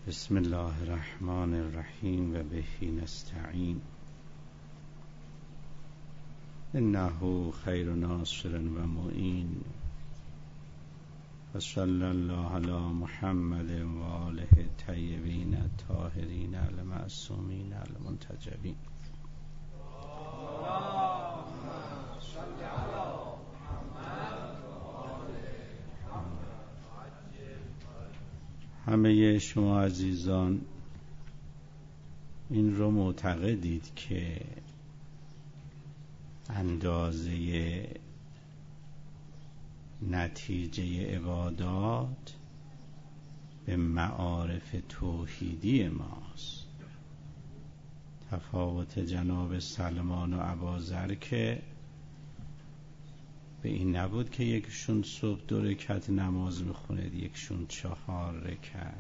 بسم الله الرحمن الرحیم و به نستعین انه خیر ناصر و معین و صلی الله علی محمد و آله الطیبین الطاهرین المعصومین المنتجبین. همه شما عزیزان این رو معتقدید که اندازه نتیجه عبادات به معارف توحیدی ماست. تفاوت جناب سلمان و ابوذر که به این نبود که یکشون صبح 2 رکعت نماز میخونه، یکشون 4 رکعت.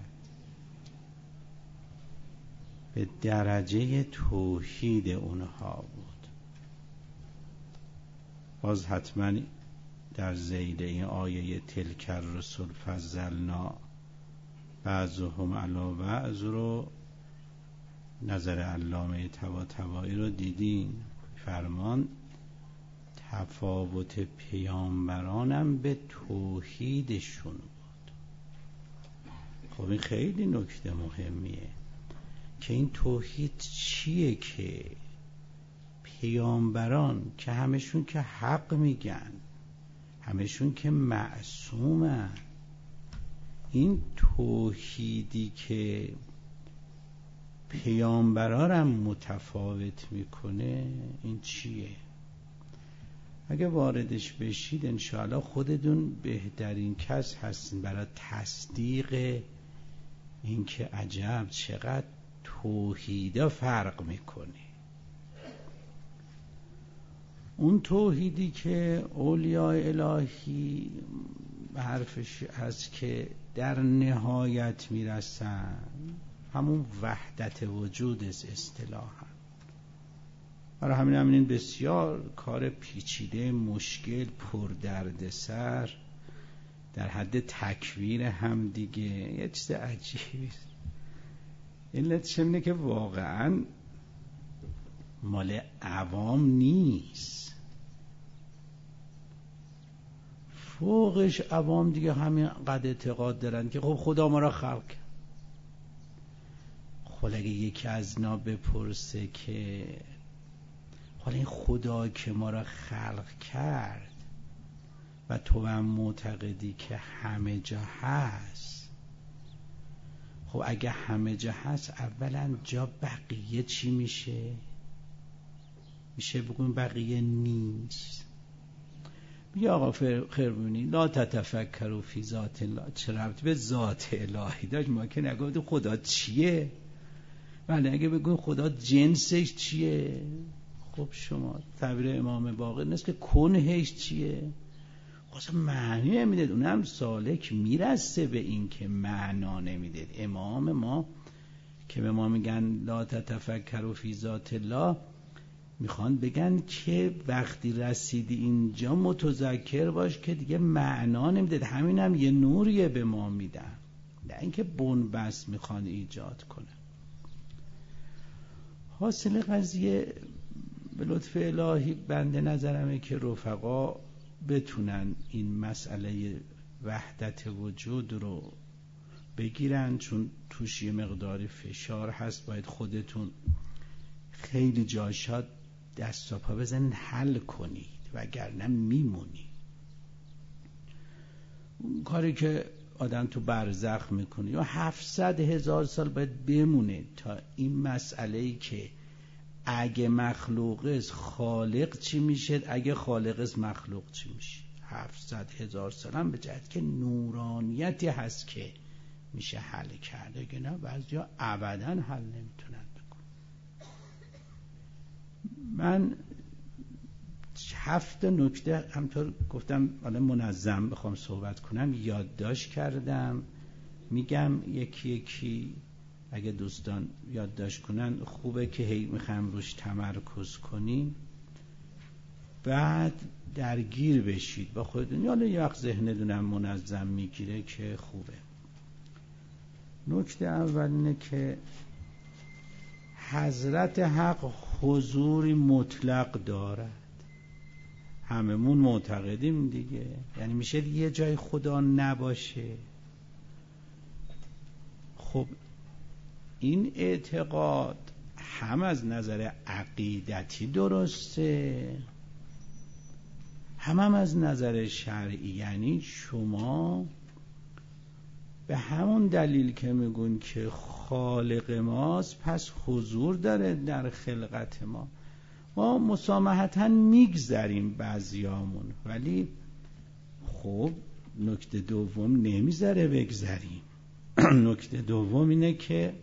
به درجه توحید اونها بود. باز حتما در ذیل این آیه تلک الرسل فضلنا بعضهم علی بعض رو نظر علامه طباطبایی رو دیدین. فرمان تفاوت پیامبرانم به توحیدشون بود. خب این خیلی نکته مهمیه که این توحید چیه که پیامبران که همشون که حق میگن، همشون که معصومن، این توحیدی که پیامبرانم متفاوت میکنه این چیه؟ اگه واردش بشید انشاءالله خودتون بهترین کس هستین برای تصدیق این که عجب چقدر توحیدا فرق میکنه. اون توحیدی که اولیاء الهی به حرفش هست که در نهایت میرسن، همون وحدت وجود است اصطلاحاً. برای همین بسیار کار پیچیده، مشکل، پردردسر، در حد تکویر هم دیگه یه چیز عجیبی. علتش اینه که واقعا مال عوام نیست، فوقش عوام دیگه همین قد اعتقاد دارن که خب خدا ما را خلق کرد. خب اگه یکی از اینا بپرسه که حالا این خدا که ما را خلق کرد و تو هم معتقدی که همه جا هست، خب اگه همه جا هست اولا جا بقیه چی میشه؟ میشه بگون بقیه نیست. میگه آقا خربونی لا تتفکروا فی ذات الله، چه ربطی به ذات الهی داشت؟ ما که نگفتیم خدا چیه؟ ولی اگه بگون خدا جنسش چیه؟ خب شما تعبیر امام باقر نیست که کنهش چیه؟ خب معنی نمیدید. اون هم سالک میرسه به این که معنا نمیدید. امام ما که به ما میگن لا تتفکروا فی ذات الله، میخوان بگن که وقتی رسیدی اینجا متذکر باش که دیگه معنا نمیدید. همین هم یه نوریه به ما میدن، نه اینکه بنبست میخوان ایجاد کنه. حاصل قضیه به لطف الهی بنده نظرمه که رفقا بتونن این مسئله وحدت وجود رو بگیرن، چون توش یه مقداری فشار هست. باید خودتون خیلی جاشا دست و پا بزنید حل کنید، وگرنه میمونید. اون کاری که آدم تو برزخ میکنه یا 700,000 سال باید بمونه تا این مسئله‌ای که اگه مخلوق است خالق چی میشه، اگه خالق است مخلوق چی میشه. 700,000 سال هم به جهت که نورانیتی هست که میشه حل کرده، که نه بعضیا ابدا حل نمیتونن بکنن. من 7 نکته همطور گفتم حالا منظم بخوام صحبت کنم یادداشت کردم، میگم یکی یکی اگه دوستان یادداشت کنن خوبه که هی میخوام روش تمرکز کنیم، بعد درگیر بشید با خودتون. یا یه وقت ذهنتونم منظم میگیره که خوبه. نکته اول اینه که حضرت حق حضوری مطلق دارد. هممون معتقدیم دیگه، یعنی میشه یه جای خدا نباشه. خب این اعتقاد هم از نظر عقیدتی درسته، هم از نظر شرعی. یعنی شما به همون دلیل که میگون که خالق ماست پس حضور داره در خلقت ما مسامحتاً میگذریم بعضیامون، ولی خب نکته دوم نمیذاره بگذریم. نکته دوم اینه که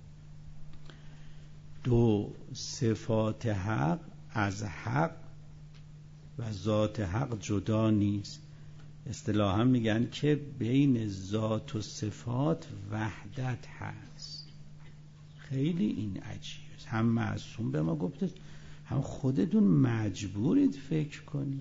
دو صفات حق از حق و ذات حق جدا نیست. اصطلاحاً میگن که بین ذات و صفات وحدت هست. خیلی این عجیبه. هم معصوم به ما گفته، هم خودتون مجبورید فکر کنید.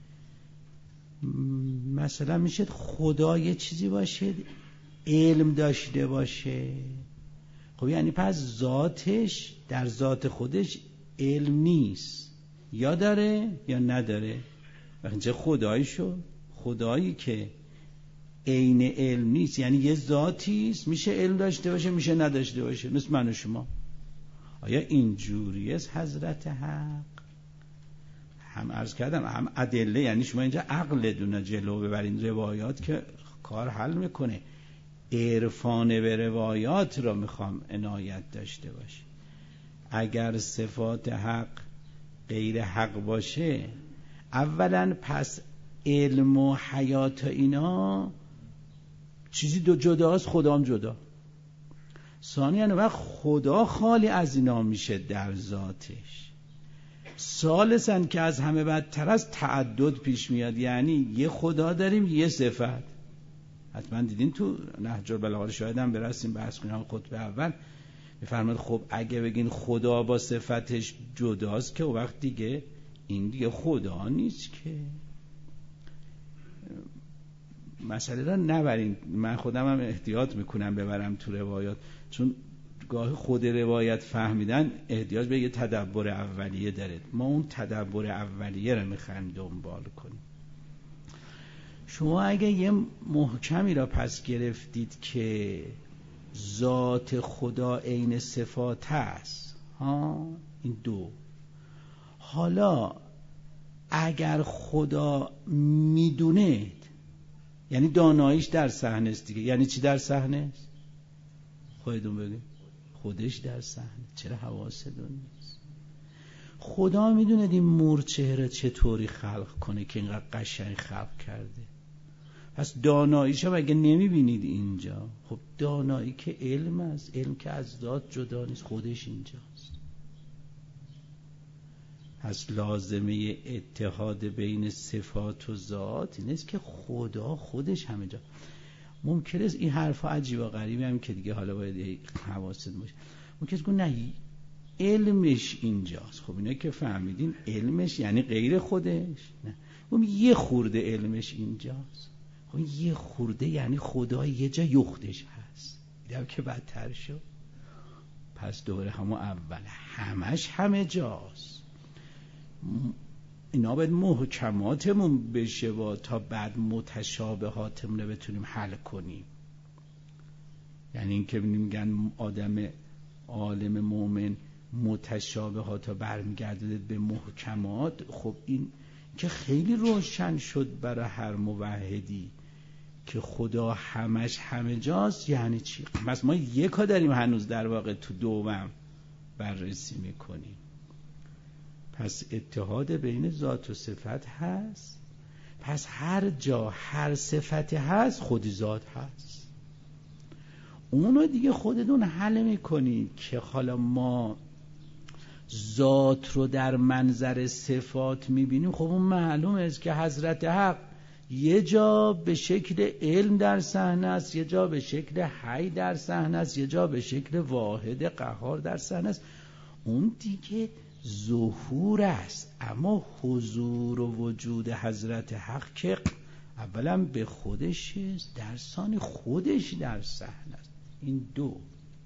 مثلا میشه خدا یه چیزی باشه علم داشته باشه، خب یعنی پس ذاتش در ذات خودش علم نیست، یا داره یا نداره. وقتی خدایی شد، خدایی که عین علم نیست، یعنی یه ذاتی است، میشه علم داشته باشه میشه نداشته باشه، مثل من و شما. آیا اینجوری است حضرت حق؟ هم عرض کردم هم ادله، یعنی شما اینجا عقل دونه جلو ببرین، روایات که کار حل میکنه. عرفان به روایات را میخوام عنایت داشته باشه. اگر صفات حق غیر حق باشه، اولا پس علم و حیات اینا چیزی دو جداست، خدا هم جدا. ثانیاً وقت خدا خالی از اینا میشه در ذاتش. ثالثاً که از همه بدتر از تعدد پیش میاد، یعنی یه خدا داریم یه صفت. حتما دیدین تو نهج البلاغه، شاید هم برسیم بحث کنیم خطبه اول میفرماد خب اگه بگین خدا با صفتش جداست که وقت دیگه این دیگه خدا نیست که. مسئله را نبرین، من خودم هم احتیاط میکنم ببرم تو روایات، چون گاهی خود روایت فهمیدن احتیاج به یه تدبر اولیه داره. ما اون تدبر اولیه را میخوایم دنبال کنیم. شما اگه یه محکمی را پس گرفتید که ذات خدا عین صفات است، این دو. حالا اگر خدا میدونید، یعنی داناییش در صحنه است دیگه. یعنی چی در صحنه است؟ خودتون بگید. خودش در صحنه، چرا حواستون نیست؟ خدا میدونه این مورچه را چطوری خلق کنه که اینقدر قشنگ خلق کرده. پس داناییش هم اگه نمیبینید اینجا، خب دانایی که علم است، علم که از ذات جدا نیست، خودش اینجاست. پس لازمه اتحاد بین صفات و ذات این است که خدا خودش همه جا. ممکنه است این حرفا عجیب و غریبی هم که دیگه حالا باید حواست باشه، ممکنه است نه علمش اینجاست. خب اینا که فهمیدین علمش یعنی غیر خودش، نه اون یه خورده علمش اینجاست. خب یه خورده یعنی خدا یه جا یختش هست، دیدم که بدتر شد. پس دوباره همون اول همش همه جاست. اینا باید محکماتمون بشه و تا بعد متشابهاتمون رو بتونیم حل کنیم. یعنی این که میگن آدم عالم مومن متشابهات رو برمیگرده به محکمات، خب این که خیلی روشن شد برای هر موحدی که خدا همش همه جاست. یعنی چی؟ پس ما یکا داریم هنوز در واقع تو دوم بررسی میکنیم. پس اتحاد بین ذات و صفت هست. پس هر جا هر صفت هست خودی ذات هست. اونو دیگه خودتون حل میکنید که حالا ما ذات رو در منظر صفات میبینیم. خب اون معلومه است که حضرت حق یه جا به شکل علم در صحنه است، یه جا به شکل حی در صحنه است، یه جا به شکل واحد قهار در صحنه است. اون دیگه ظهور است. اما حضور و وجود حضرت حق که اولا به خودش است، در ثانی خودش در صحنه است. این دو.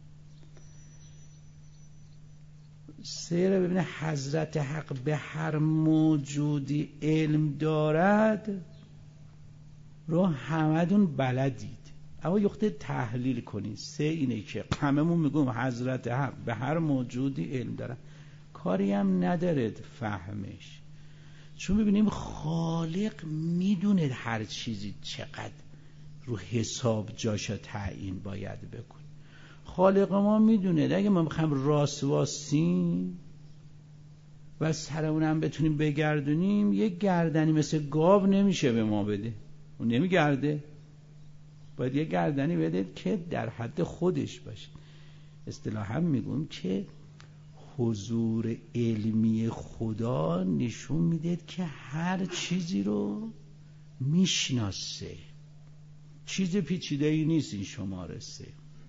سه رو ببینه حضرت حق به هر موجودی علم دارد رو همدون بلدید. اما یخته تحلیل کنید. سه اینه که هممون میگم حضرت حق به هر موجودی علم دارد، کاری هم ندارد فهمش، چون ببینیم خالق میدونه هر چیزی چقدر رو حساب جاشو تعیین باید بکن. خالق ما میدونه اگه ما میخوایم راست واسیم و سرمون هم بتونیم بگردونیم، یک گردنی مثل گاو نمیشه به ما بده، اون نمیگرده، باید یک گردنی بده که در حد خودش باشه. اصطلاحا میگم که حضور علمی خدا نشون میده که هر چیزی رو میشناسه، چیز پیچیده‌ای نیست این شماره 3.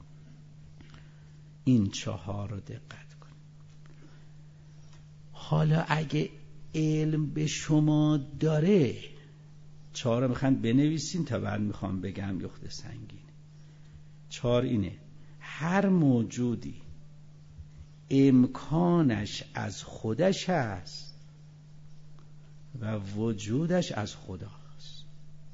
این 4 رو دقت کن. حالا اگه علم به شما داره، 4 رو میخوان بنویسین تا بعد میخوام بگم یخت سنگین. 4 اینه: هر موجودی امکانش از خودش هست و وجودش از خداست.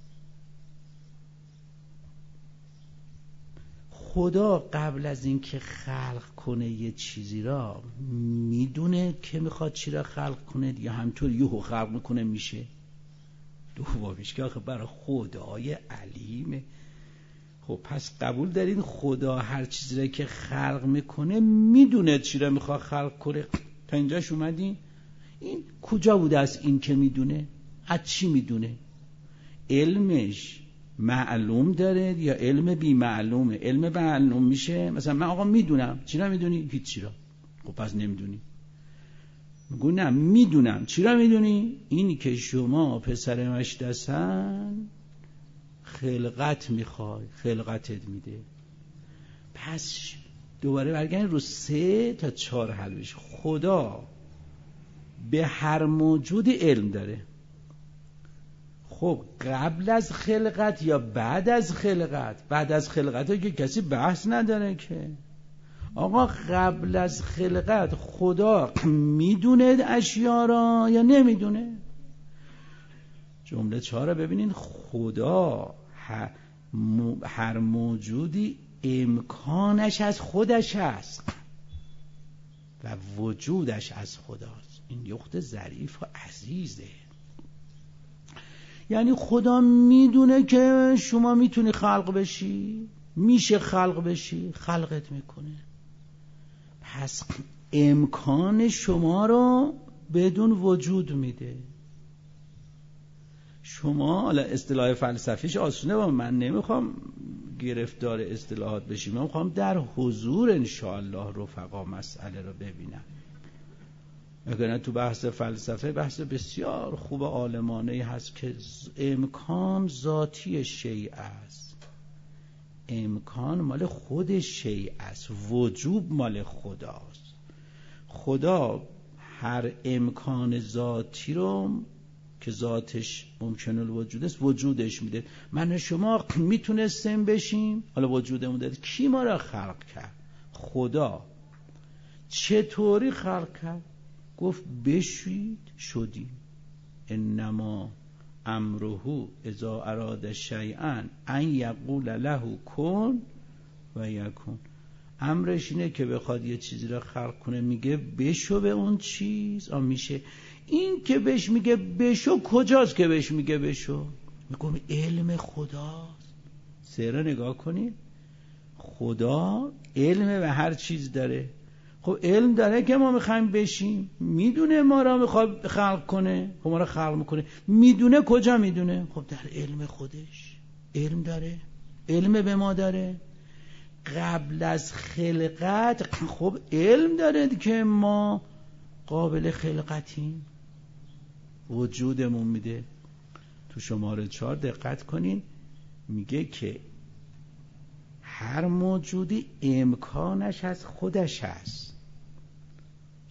خدا قبل از اینکه خلق کنه یه چیزی را میدونه که میخواد چی را خلق کنه، یا همطور یهو خلق میکنه میشه؟ دومیش که آخه برای خدای علیمه. خب پس قبول دارین خدا هر چیزی را که خلق میکنه میدونه چی را میخواد خلق کنه. تا اینجاش اومدین؟ این کجا بوده از این که میدونه؟ از چی میدونه؟ علمش معلوم داره یا علم بی معلومه؟ علم معلوم میشه مثلا من آقا میدونم. چی را میدونی؟ هیچ را. خب پس نمیدونی. میگو نه میدونم. چی را میدونی؟ اینی که شما پسر مشدسن خلقت میخوای، خلقتت میده. پس دوباره برگردیم رو 3 تا 4 حل بشه. خدا به هر موجود علم داره. خب قبل از خلقت یا بعد از خلقت؟ بعد از خلقت که کسی بحث نداره که. آقا قبل از خلقت خدا میدونه اشیا را یا نمیدونه؟ جمله 4 رو ببینین. خدا هر موجودی امکانش از خودش هست و وجودش از خداست. این یخت ظریف و عزیزه. یعنی خدا میدونه که شما میتونی خلق بشی، میشه خلق بشی، خلقت میکنه. پس امکان شما رو بدون وجود میده. شما حالا اصطلاح فلسفیش آسونه و من نمیخوام گرفتار اصطلاحات بشیم، من میخوام در حضور انشاءالله رفقا مسئله رو ببینم. اگر تو بحث فلسفه بحث بسیار خوب عالمانه هست که امکان ذاتی شیء است، امکان مال خود شیء است، وجود مال خداست. خدا هر امکان ذاتی رو که ذاتش ممکن الوجود است وجودش میده. من و شما میتونستیم بشیم، حالا وجودمون داد. کی ما را خلق کرد؟ خدا. چطوری خلق کرد؟ گفت بشید شدیم. انما امره اذا اراد شیئا ان یقول له کن و یکون. امرش اینه که بخواد یه چیزی را خلق کنه میگه بشو به اون چیز، میشه. این که بهش میگه بشو کجاست که بهش میگه بشو؟ میگم علم خداست. سره نگاه کنید. خدا علم به هر چیز داره. خب علم داره که ما میخوایم بشیم، میدونه ما را میخواد خلق کنه، خب ما را خلق میکنه. میدونه کجا میدونه؟ خب در علم خودش علم داره، علم به ما داره. قبل از خلقت خب علم داره که ما قابل خلقتیم، وجودمون میده. تو شماره 4 دقت کنین، میگه که هر موجودی امکانش از خودش هست،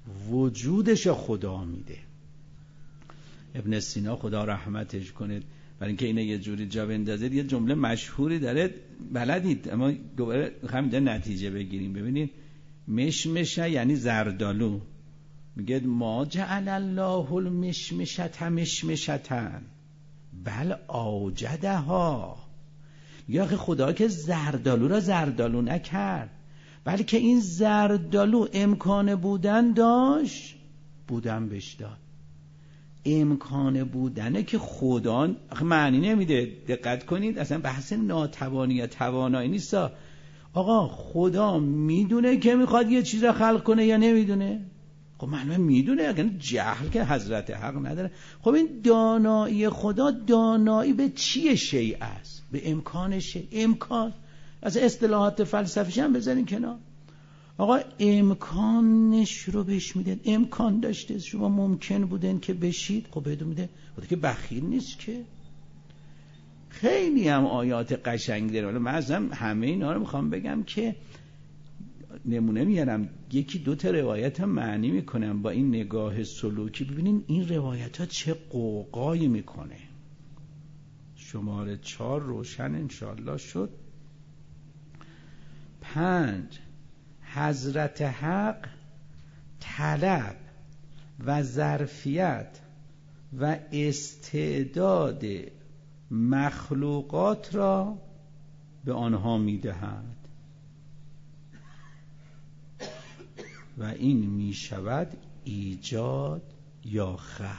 وجودش خدا میده. ابن سینا خدا رحمتش کنه برای اینکه اینا یه جوری جا بندازید. یه جمله مشهوری داره بلدید، اما دوباره همینجا نتیجه بگیریم. ببینید مشمشه یعنی زردالو، میگه ما جعل الله المشمشة مشمشة بل اوجدها. میگه آخه خدا که زردالو را زردالو نکرد، بلکه این زردالو امکان بودن داشت، بودن بهش داد. امکان بودنه که خدا معنی نمیده. دقت کنید، اصلا بحث ناتوانی یا توانایی نیست. آقا خدا میدونه که میخواد یه چیز را خلق کنه یا نمیدونه؟ خب معلومه میدونه، اگر جهل که حضرت حق نداره. خب این دانایی خدا، دانایی به چیه شیء است؟ به امکان شیء. امکان از اصطلاحات فلسفیش هم بذارین کنار. آقا امکانش رو بهش میدن، امکان داشته شما ممکن بودن که بشید، خب بهتون میده. خدا که بخیل نیست که. خیلی هم آیات قشنگ داره. من ازم همه اینا رو میخوام بگم که نمونه میارم، یکی دو تا روایت هم معنی میکنم با این نگاه سلوکی. ببینین این روایت ها چه قوقایی میکنه. شماره 4 روشن انشالله شد. 5 حضرت حق طلب و ظرفیت و استعداد مخلوقات را به آنها میدهد و این میشود ایجاد یا خلق.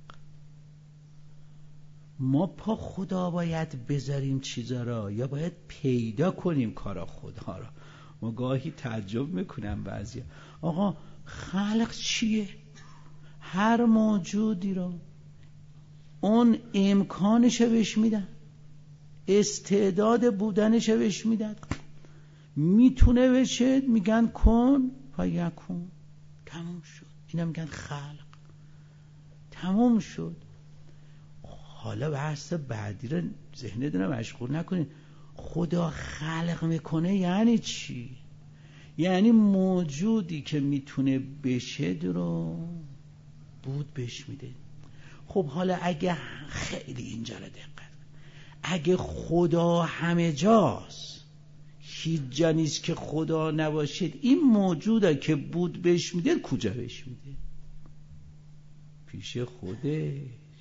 ما پا خدا باید بذاریم چیزا را یا باید پیدا کنیم کارا خدا را؟ ما گاهی تعجب میکنم بعضیا، آقا خلق چیه؟ هر موجودی رو اون امکانش بهش میدن، استعداد بودنش بهش میدن، میتونه بشه، میگن کن فیکون، تموم شد. اینا میگن خلق، تموم شد. حالا بحث بعدی رو ذهنتون رو مشغول نکنید. خدا خلق میکنه یعنی چی؟ یعنی موجودی که میتونه بشه رو بود بهش میده. خب حالا اگه خیلی اینجا رو دقت، اگه خدا همه جاست، هیچ جا نیست که خدا نباشید، این موجوده که بود بهش میده کجا بهش میده؟ پیش خودش،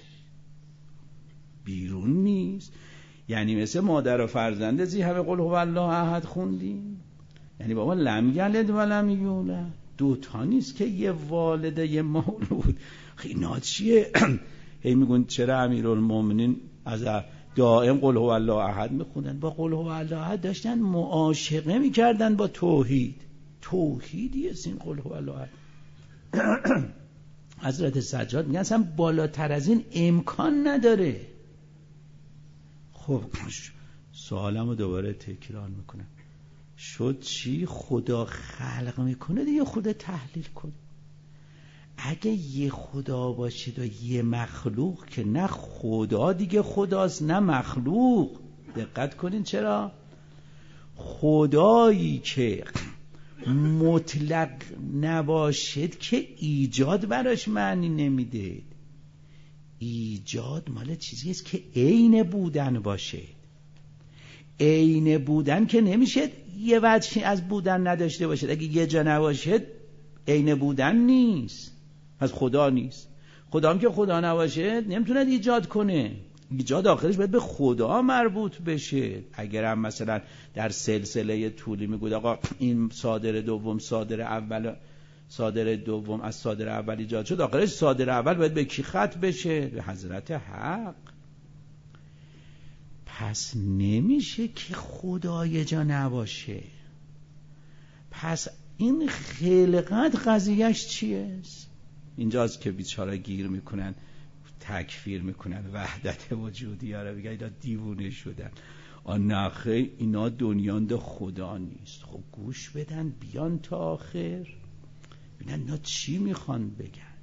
بیرون نیست. یعنی مثل مادر و فرزند زی همه قل هو الله احد خوندیم، یعنی بابا لم یلد و لم یولد، دوتا نیست که یه والده یه مولود. اینا چیه؟ هی میگن چرا امیرالمومنین از دائم قل هو الله احد میخوندن؟ با قل هو الله احد داشتن معاشقه میکردن با توحید. توحیدی است این قل هو الله احد. حضرت سجاد میگن اصلا بالاتر از این امکان نداره. خب سوالمو دوباره تکرار میکنم، شد چی؟ خدا خلق میکنه دیگه، خدا تحلیل کنه. اگه یه خدا باشید و یه مخلوق، که نه خدا دیگه خداست نه مخلوق. دقت کنین چرا؟ خدایی که مطلق نباشد که ایجاد براش معنی نمیده. ایجاد مال چیزی است که عین بودن باشه. عین بودن که نمیشه یه وجهی از بودن نداشته باشه. اگه یه جا نباشه عین بودن نیست، پس خدا نیست. خدا هم که خدا نباشه نمیتونه ایجاد کنه. ایجاد آخرش باید به خدا مربوط بشه. اگر هم مثلا در سلسله طولی میگود آقا این صادر دوم صادر اول، صادر دوم از صادر اول ایجاد شد، آخرش صادر اول باید به کی ختم بشه؟ به حضرت حق. پس نمیشه که خدا یه جا نباشه. پس این خلقت قضیهش چیه؟ اینجاست که بیچاره گیر میکنن، تکفیر میکنن وحدت وجودی ها رو، بگن اینا دیوونه شدن. نخیر، اینا دنیاند خدا نیست. خب گوش بدن بیان تا آخر ببینن اینا چی میخوان بگن.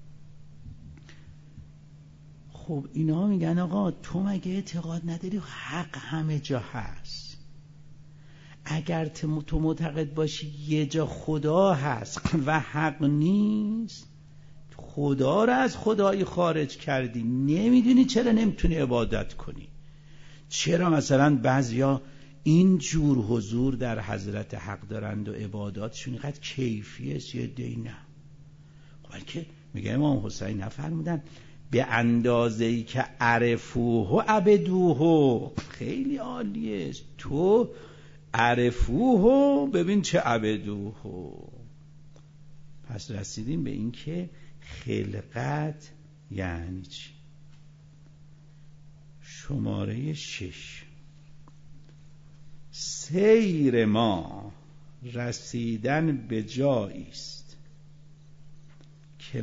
خب اینا میگن آقا تو مگه اعتقاد نداری حق همه جا هست؟ اگر تو معتقد باشی یه جا خدا هست و حق نیست، خدا رو از خدایی خارج کردی، نمیدونی چرا نمیتونی عبادت کنی. چرا مثلا بعضیا این جور حضور در حضرت حق دارند و عباداتشون اینقدر کیفیه، یه دی نه؟ بلکه میگه امام حسین نفرمودن به اندازه‌ای که عرفوه عبدوه. خیلی عالیه، تو عرفوه ببین چه عبدوه. پس رسیدیم به این که خلقت یعنی چی. شماره 6، سیر ما رسیدن به جایی است که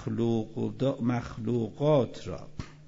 مخلوقات را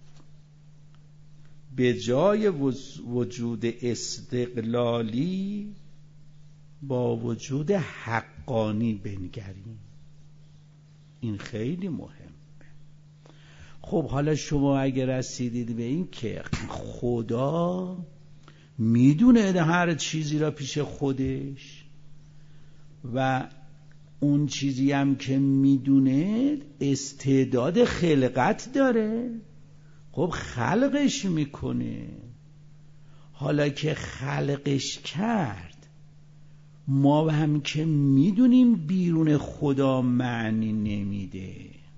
به جای وجود استقلالی با وجود حقانی بنگریم. این خیلی مهمه. خب حالا شما اگه رسیدید به این که خدا میدونه هر چیزی را پیش خودش و اون چیزی هم که میدونه استعداد خلقت داره، خب خلقش میکنه. حالا که خلقش کرد، ما هم که میدونیم بیرون خدا معنی نمیده.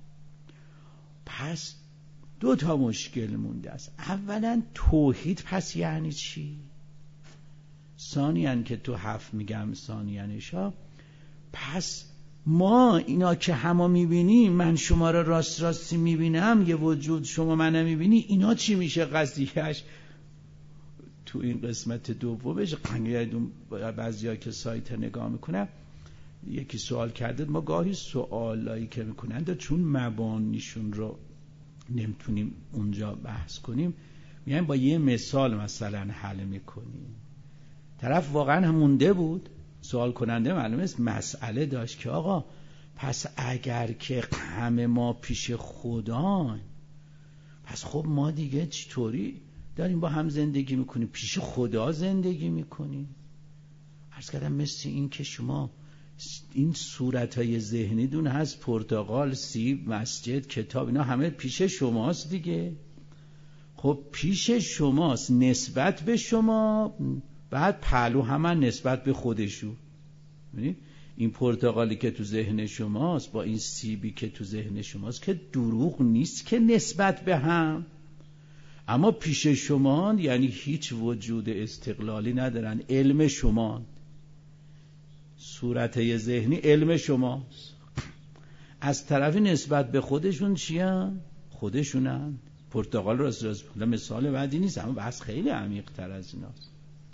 پس 2 مشکل مونده است. اولا توحید پس یعنی چی؟ ثانیاً که تو 7 میگم ثانیانشا، پس ما اینا که همه میبینیم، من شما را راست راستی میبینم، یه وجود شما من نمیبینی، اینا چی میشه قضیهش؟ تو این قسمت دومش بعضیا که سایت نگاه میکنن یکی سوال کرده، ما گاهی سوالایی که میکنن چون مبانیشون رو نمیتونیم اونجا بحث کنیم، میگن با یه مثال مثلا حل میکنیم. طرف واقعا هم مونده بود، سوال کننده معلومه است مسئله داشت که آقا پس اگر که همه ما پیش خدا، پس خب ما دیگه چطوری داریم با هم زندگی میکنیم؟ پیش خدا زندگی میکنیم. عرض کردم مثل این که شما این صورتهای ذهنی دون هست، پرتقال، سیب، مسجد، کتاب، اینا همه پیش شماست دیگه. خب پیش شماست نسبت به شما، بعد پهلو همه نسبت به خودشون. این پرتقالی که تو ذهن شماست با این سیبی که تو ذهن شماست که دروغ نیست که نسبت به هم، اما پیش شما یعنی هیچ وجود استقلالی ندارن. علم شما، صورت ذهنی علم شماست. از طرفی نسبت به خودشون چیان؟ خودشونن. پرتقال راست مثال بعدی نیست، اما بحث خیلی عمیق تر از ایناست.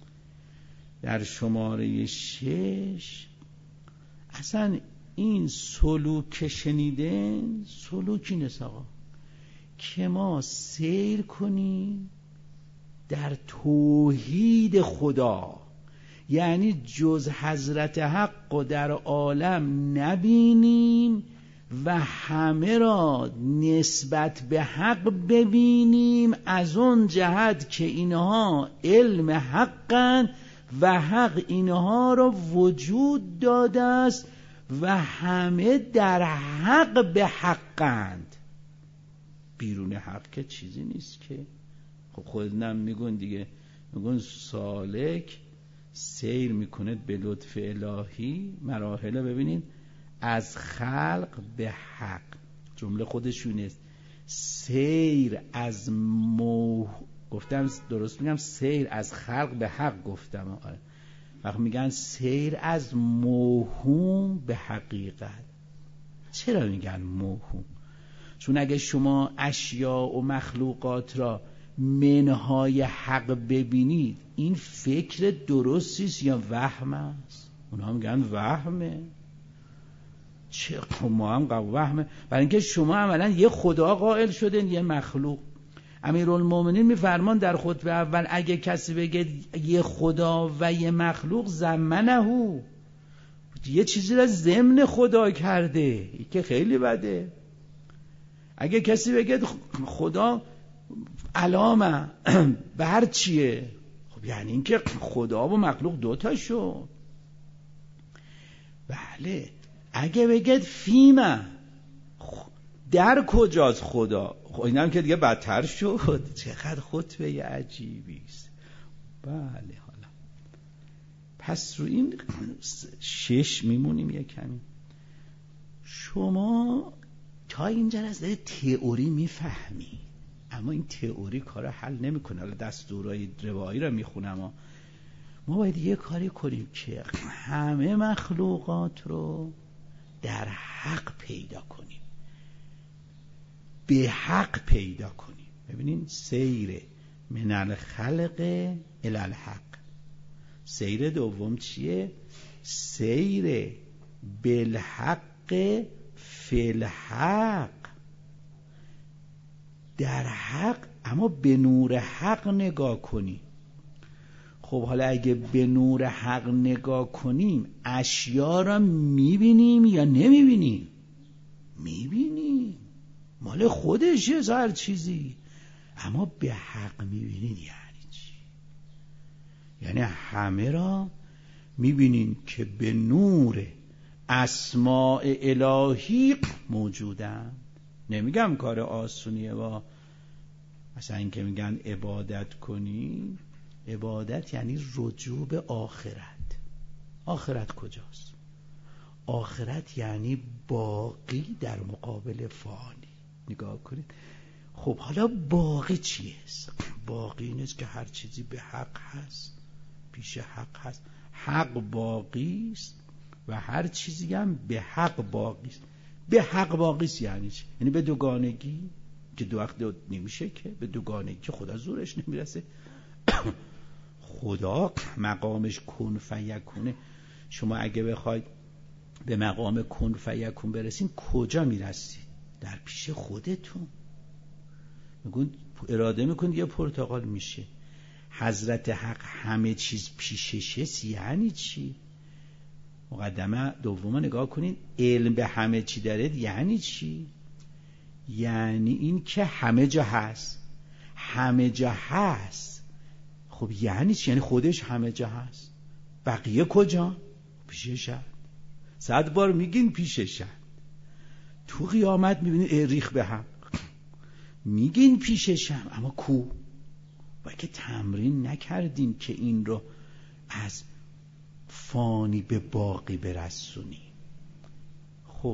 در شماره 6 اصلا این سلوک شنیدن سلوکی نیست آقا، که ما سیر کنیم در توحید خدا، یعنی جز حضرت حق و در عالم نبینیم و همه را نسبت به حق ببینیم، از اون جهت که اینها علم حقن و حق اینها را وجود داده است و همه در حق به حقند. بیرون حق که چیزی نیست که. خب خودنم میگون دیگه، میگون سالک سیر میکنه به لطف الهی مراحل. ببینین از خلق به حق، جمله خودشونه. سیر از گفتم درست میگم، سیر از خلق به حق گفتم. وقت میگن سیر از موهوم به حقیقت. چرا میگن موهوم؟ چون اگه شما اشیاء و مخلوقات را منهای حق ببینید، این فکر درستیست یا وهم است؟ اونها میگن وهمه. چه ما هم وهمه، برای اینکه شما عملا یه خدا قائل شدن یه مخلوق. امیرالمومنین میفرمان در خطبه اول اگه کسی بگه یه خدا و یه مخلوق، زمنهو، یه چیزی را ضمن خدا کرده، این که خیلی بده. اگه کسی بگه خدا علامه بر چیه، خب یعنی این که خدا و مخلوق دوتا شد. بله. اگه بگه فیمه، در کجاست خدا؟ اینم که دیگه بدتر شد. چقدر خطبه عجیبی است. بله، حالا پس رو این 6 میمونیم یک کمی. شما تا اینجا از تئوری میفهمی، اما این تئوری کار حل نمیکنه. حالا دستورای روایی رو میخونم، ما باید یه کاری کنیم که همه مخلوقات رو در حق پیدا کنیم، به حق پیدا کنیم. ببینین سیر من الخلق الی الحق. سیر دوم چیه؟ سیر بالحق فی الحق، در حق اما به نور حق نگاه کنی. خب حالا اگه به نور حق نگاه کنیم اشیا را میبینیم یا نمیبینیم؟ میبینیم، مال خودشه هر چیزی، اما به حق میبینین. یعنی چی؟ یعنی همه را میبینین که به نور اسماء الهی موجودن. نمیگم کار آسونیه، با مثلا این که میگن عبادت کنی، عبادت یعنی رجوع به آخرت. آخرت کجاست؟ آخرت یعنی باقی در مقابل فانی. نگاه کنید. خب حالا باقی چیست؟ باقی اینست که هر چیزی به حق هست، پیش حق هست. حق باقی است و هر چیزی هم به حق باقی است. به حق باقی است یعنی چی؟ یعنی به دوگانگی که دو وقت نمیشه، که به دوگانگی که خدا زورش نمیرسه. خدا مقامش کن فیکونه. شما اگه بخواید به مقام کن فیکون برسین کجا میرسید؟ در پیش خودتون. میگون اراده میکنید یه پرتقال میشه. حضرت حق همه چیز پیششه یعنی چی؟ مقدمه دومه نگاه کنید. علم به همه چی داره یعنی چی؟ یعنی این که همه جا هست. همه جا هست. خب یعنی چی؟ یعنی خودش همه جا هست. بقیه کجا؟ پیششن. 100 بار میگین پیششن. تو قیامت میبینید ریخ به هم میگین پیششن، اما کو؟ و که تمرین نکردین که این رو از فانی به باقی برسونی. خب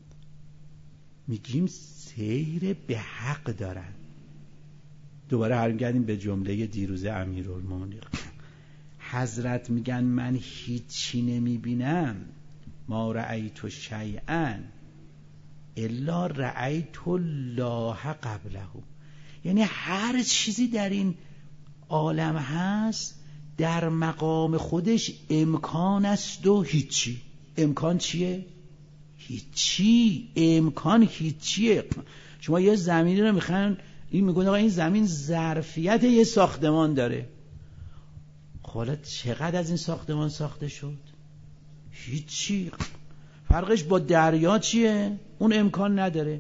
میگیم سیر به حق دارن. دوباره برمیگردیم به جمله دیروز امیرالمومنین. حضرت میگن من هیچی نمیبینم، ما رأیت شیئا الا رأیت الله قبله. یعنی هر چیزی در این عالم هست در مقام خودش امکان است و هیچی. امکان چیه؟ هیچی. امکان هیچیه. شما یه زمینی رو میخواین، این میگن آقا این زمین ظرفیت یه ساختمان داره. حالا چقدر از این ساختمان ساخته شد؟ هیچی. فرقش با دریا چیه؟ اون امکان نداره.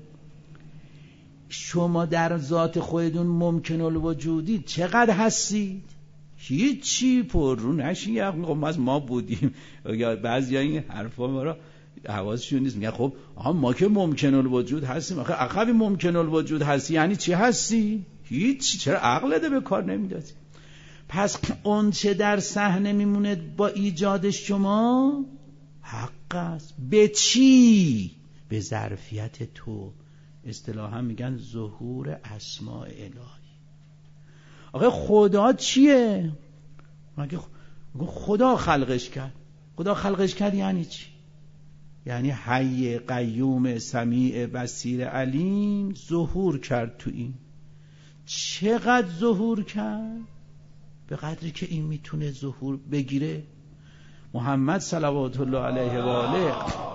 شما در ذات خودتون ممکن الوجودی چقدر هستید؟ هیچی. پر رو نشین. خب از ما بودیم. یا بعضی این حرفا ما را حواسشون نیست، میگن خب ما که ممکن الوجود هستیم. آخه عقبی ممکن الوجود هستی یعنی چی هستی؟ هیچ. چرا عقلت به کار نمیدازی؟ پس اون چه در صحنه میمونه با ایجاد شما حق است. به چی؟ به ظرفیت تو. اصطلاحا میگن ظهور اسماء الهی. آخه خدا چیه؟ مگه خدا خلقش کرد؟ خدا خلقش کرد یعنی چی؟ یعنی حی قیوم سمیع بصیر علیم ظهور کرد تو این. چقدر ظهور کرد؟ به قدری که این میتونه ظهور بگیره. محمد صلوات الله علیه و آله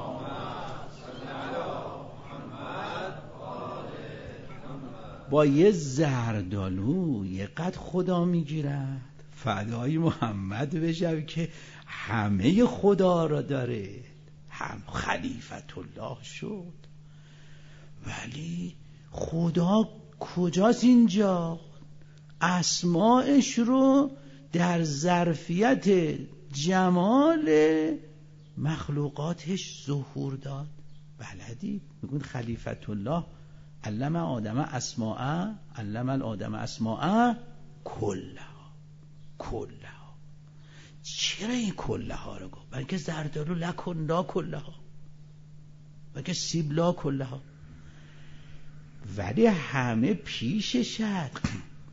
با یه زردالو یه قد خدا میگیرد. فدای محمد بشم که همه خدا را داره. هم خلیفت الله شد. ولی خدا کجاست اینجا؟ اسماءش رو در ظرفیت جمال مخلوقاتش ظهور داد. بلدی؟ میگن خلیفت الله علم الآدم اسماء کلها. چرا این کلها رو گفت؟ بلکه زردالو لکن لا کلها، بلکه سیب لا کلها، ولی همه پیشش هست.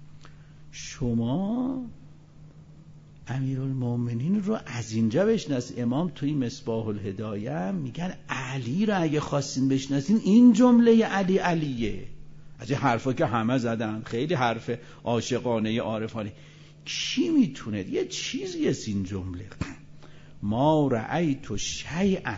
شما امیرالمومنین رو از اینجا بشناس. امام توی مصباح الهدایه میگن علی رو اگه خواستین بشناسین این جمله علیه. از این حرفا که همه زدن، خیلی حرف عاشقانه عارفانه. کی میتونه یه چیزی از این جمله؟ ما رأیت شیئا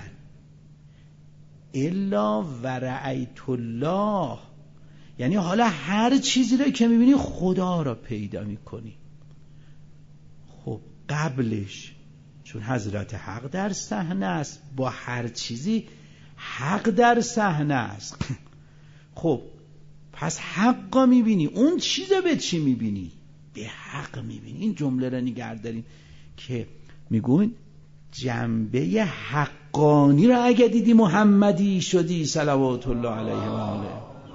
الا و رأیت الله، یعنی حالا هر چیزی رو که میبینی خدا را پیدا میکنی. خب قبلش چون حضرت حق در صحنه است، با هر چیزی حق در صحنه است. خب پس حق را میبینی، اون چیزا به چی میبینی؟ به حق میبینی. این جمله را نگه دارین که میگوین جنبه حقانی را اگه دیدی محمدی شدی صلوات الله علیه و آله.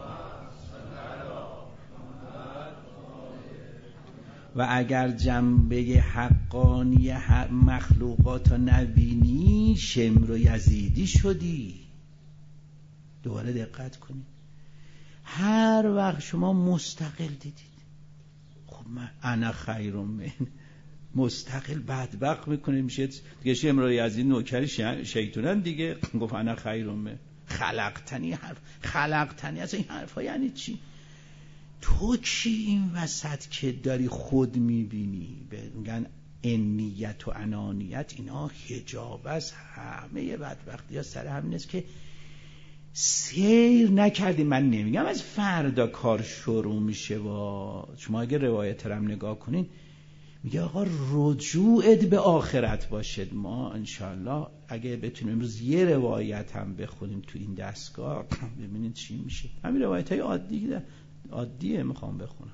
و اگر جنبه حقانی مخلوقات را نبینی شمر و یزیدی شدی. دوباره دقت کنید، هر وقت شما مستقل دیدید، خب من انا خیر من، مستقل بدبخت میکنه میشه دیگه. شمر و یزید نوکر شیطانن دیگه. گفت انا خیر من خلقتنی اصلا این حرفا یعنی چی؟ تو کی این وسط که داری خود میبینی؟ میگن انیت و انانیت اینا حجاب است. همه بدبختی ها سر همین است که سیر نکردیم. من نمیگم از فردا کار شروع میشه. و شما اگه روایت رو نگاه کنین میگه آقا رجوعت به آخرت باشد. ما انشالله اگه بتونیم امروز یه روایت هم بخونیم تو این دستگاه ببینید چی میشه. همین روایت های عادیه میخوام بخونم.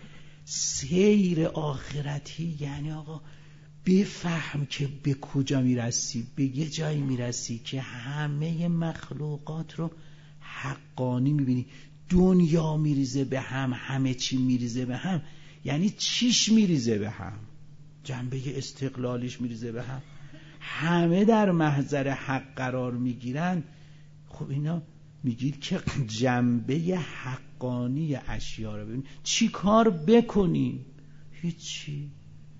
سیر آخرتی یعنی آقا بفهم که به کجا میرسی، به یه جایی میرسی که همه مخلوقات رو حقانی میبینی. دنیا میریزه به هم، همه چی میریزه به هم. یعنی چیش میریزه به هم؟ جنبه استقلالیش میریزه به هم. همه در محضر حق قرار میگیرن. خب اینا میگید که جنبه حقانی اشیا رو ببین. چی کار بکنیم؟ هیچی.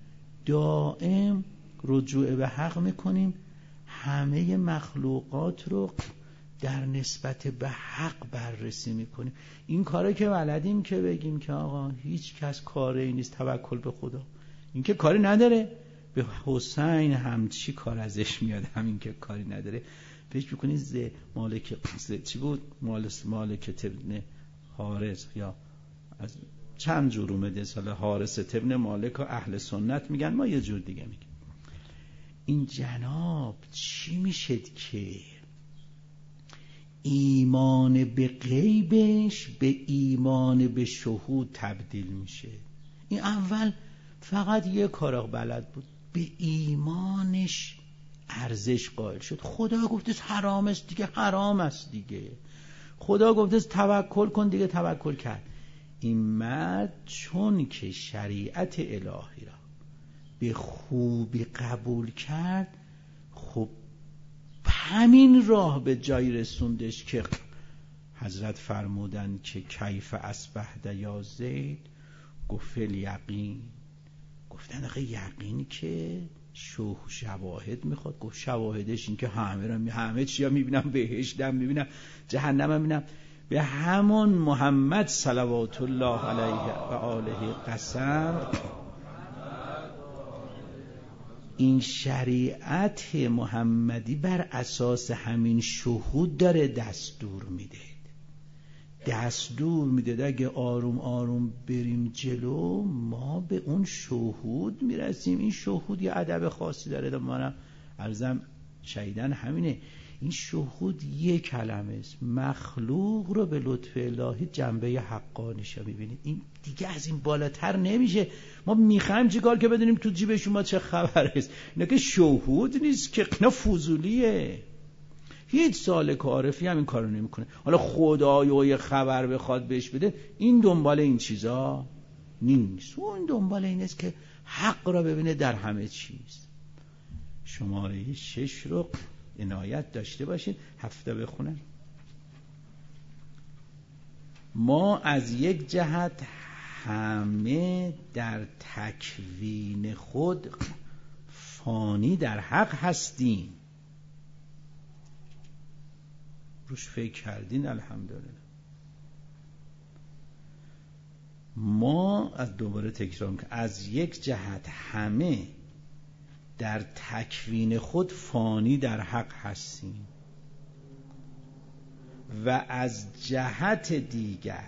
دائم رجوع به حق میکنیم. همه مخلوقات رو در نسبت به حق بررسی میکنیم. این کارو که بلدیم که بگیم که آقا هیچ کس کاری نیست، توکل به خدا. این که کاری نداره. به حسین هم چی کار ازش میاد؟ همین که کاری نداره. فکر میکنید مالک چی بود؟ مالک ابن حارث یا از چند جور اومده سال حارث ابن مالک و اهل سنت میگن، ما یه جور دیگه میگیم. این جناب چی میشه که ایمان به غیبش به ایمان به شهود تبدیل میشه؟ این اول فقط یه کار بلد بود، به ایمانش ارزش قائل شد. خدا گفته حرام است دیگه، حرام است دیگه. خدا گفته توکل کن دیگه، توکل کرد. این مرد چون که شریعت الهی را به خوبی قبول کرد، خب همین راه به جای رسوندش که حضرت فرمودن که کیف اصبحت یا زید؟ گفت الیقین. گفتن آخه یقین که شواهد میخواد. گفت شواهدش این که همه چیا میبینم، بهشتم میبینم، جهنمم میبینم. به همون محمد صلوات الله علیه و آله قسم. این شریعت محمدی بر اساس همین شهود داره دستور میده. اگه آروم آروم بریم جلو ما به اون شهود میرسیم. این شهود یه ادب خاصی داره. منم عرضم شایدن همینه. این شهود یک کلمه است. مخلوق رو به لطف الهی جنبه حقانیش رو ببینید. این دیگه از این بالاتر نمیشه. ما میخوایم چیکار که بدونیم تو جیب شما چه خبر است؟ اینا که شهود نیست که، اینا فضولیه. هیچ سالک عارفی هم این کارو نمیکنه. حالا خدایا یه خبر بخواد بهش بده، این دنبال این چیزا نیست. اون دنبال این است که حق را ببینه در همه چیز. شماره 6 رو عنایت داشته باشید، 7 بخونن. ما از یک جهت همه در تکوین خود فانی در حق هستیم. روش فکر کردین؟ الحمدلله. ما از دوباره تکرار میکنم، از یک جهت همه در تکوین خود فانی در حق هستیم و از جهت دیگر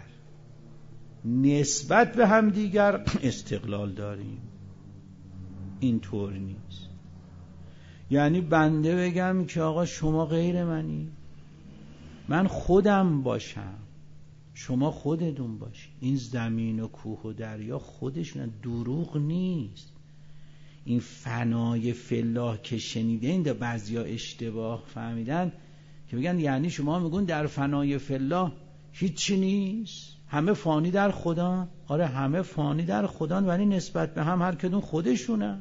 نسبت به هم دیگر استقلال داریم. اینطور نیست. یعنی بنده بگم که آقا شما غیر منی، من خودم باشم، شما خودتون باشی. این زمین و کوه و دریا خودشون، دروغ نیست. این فنای فلاح که شنیدین، ده بعضیا اشتباه فهمیدن که میگن یعنی شما میگون در فنای فلاح هیچی نیست، همه فانی در خدا. آره همه فانی در خدا، ولی نسبت به هم هر کدوم خودشونه.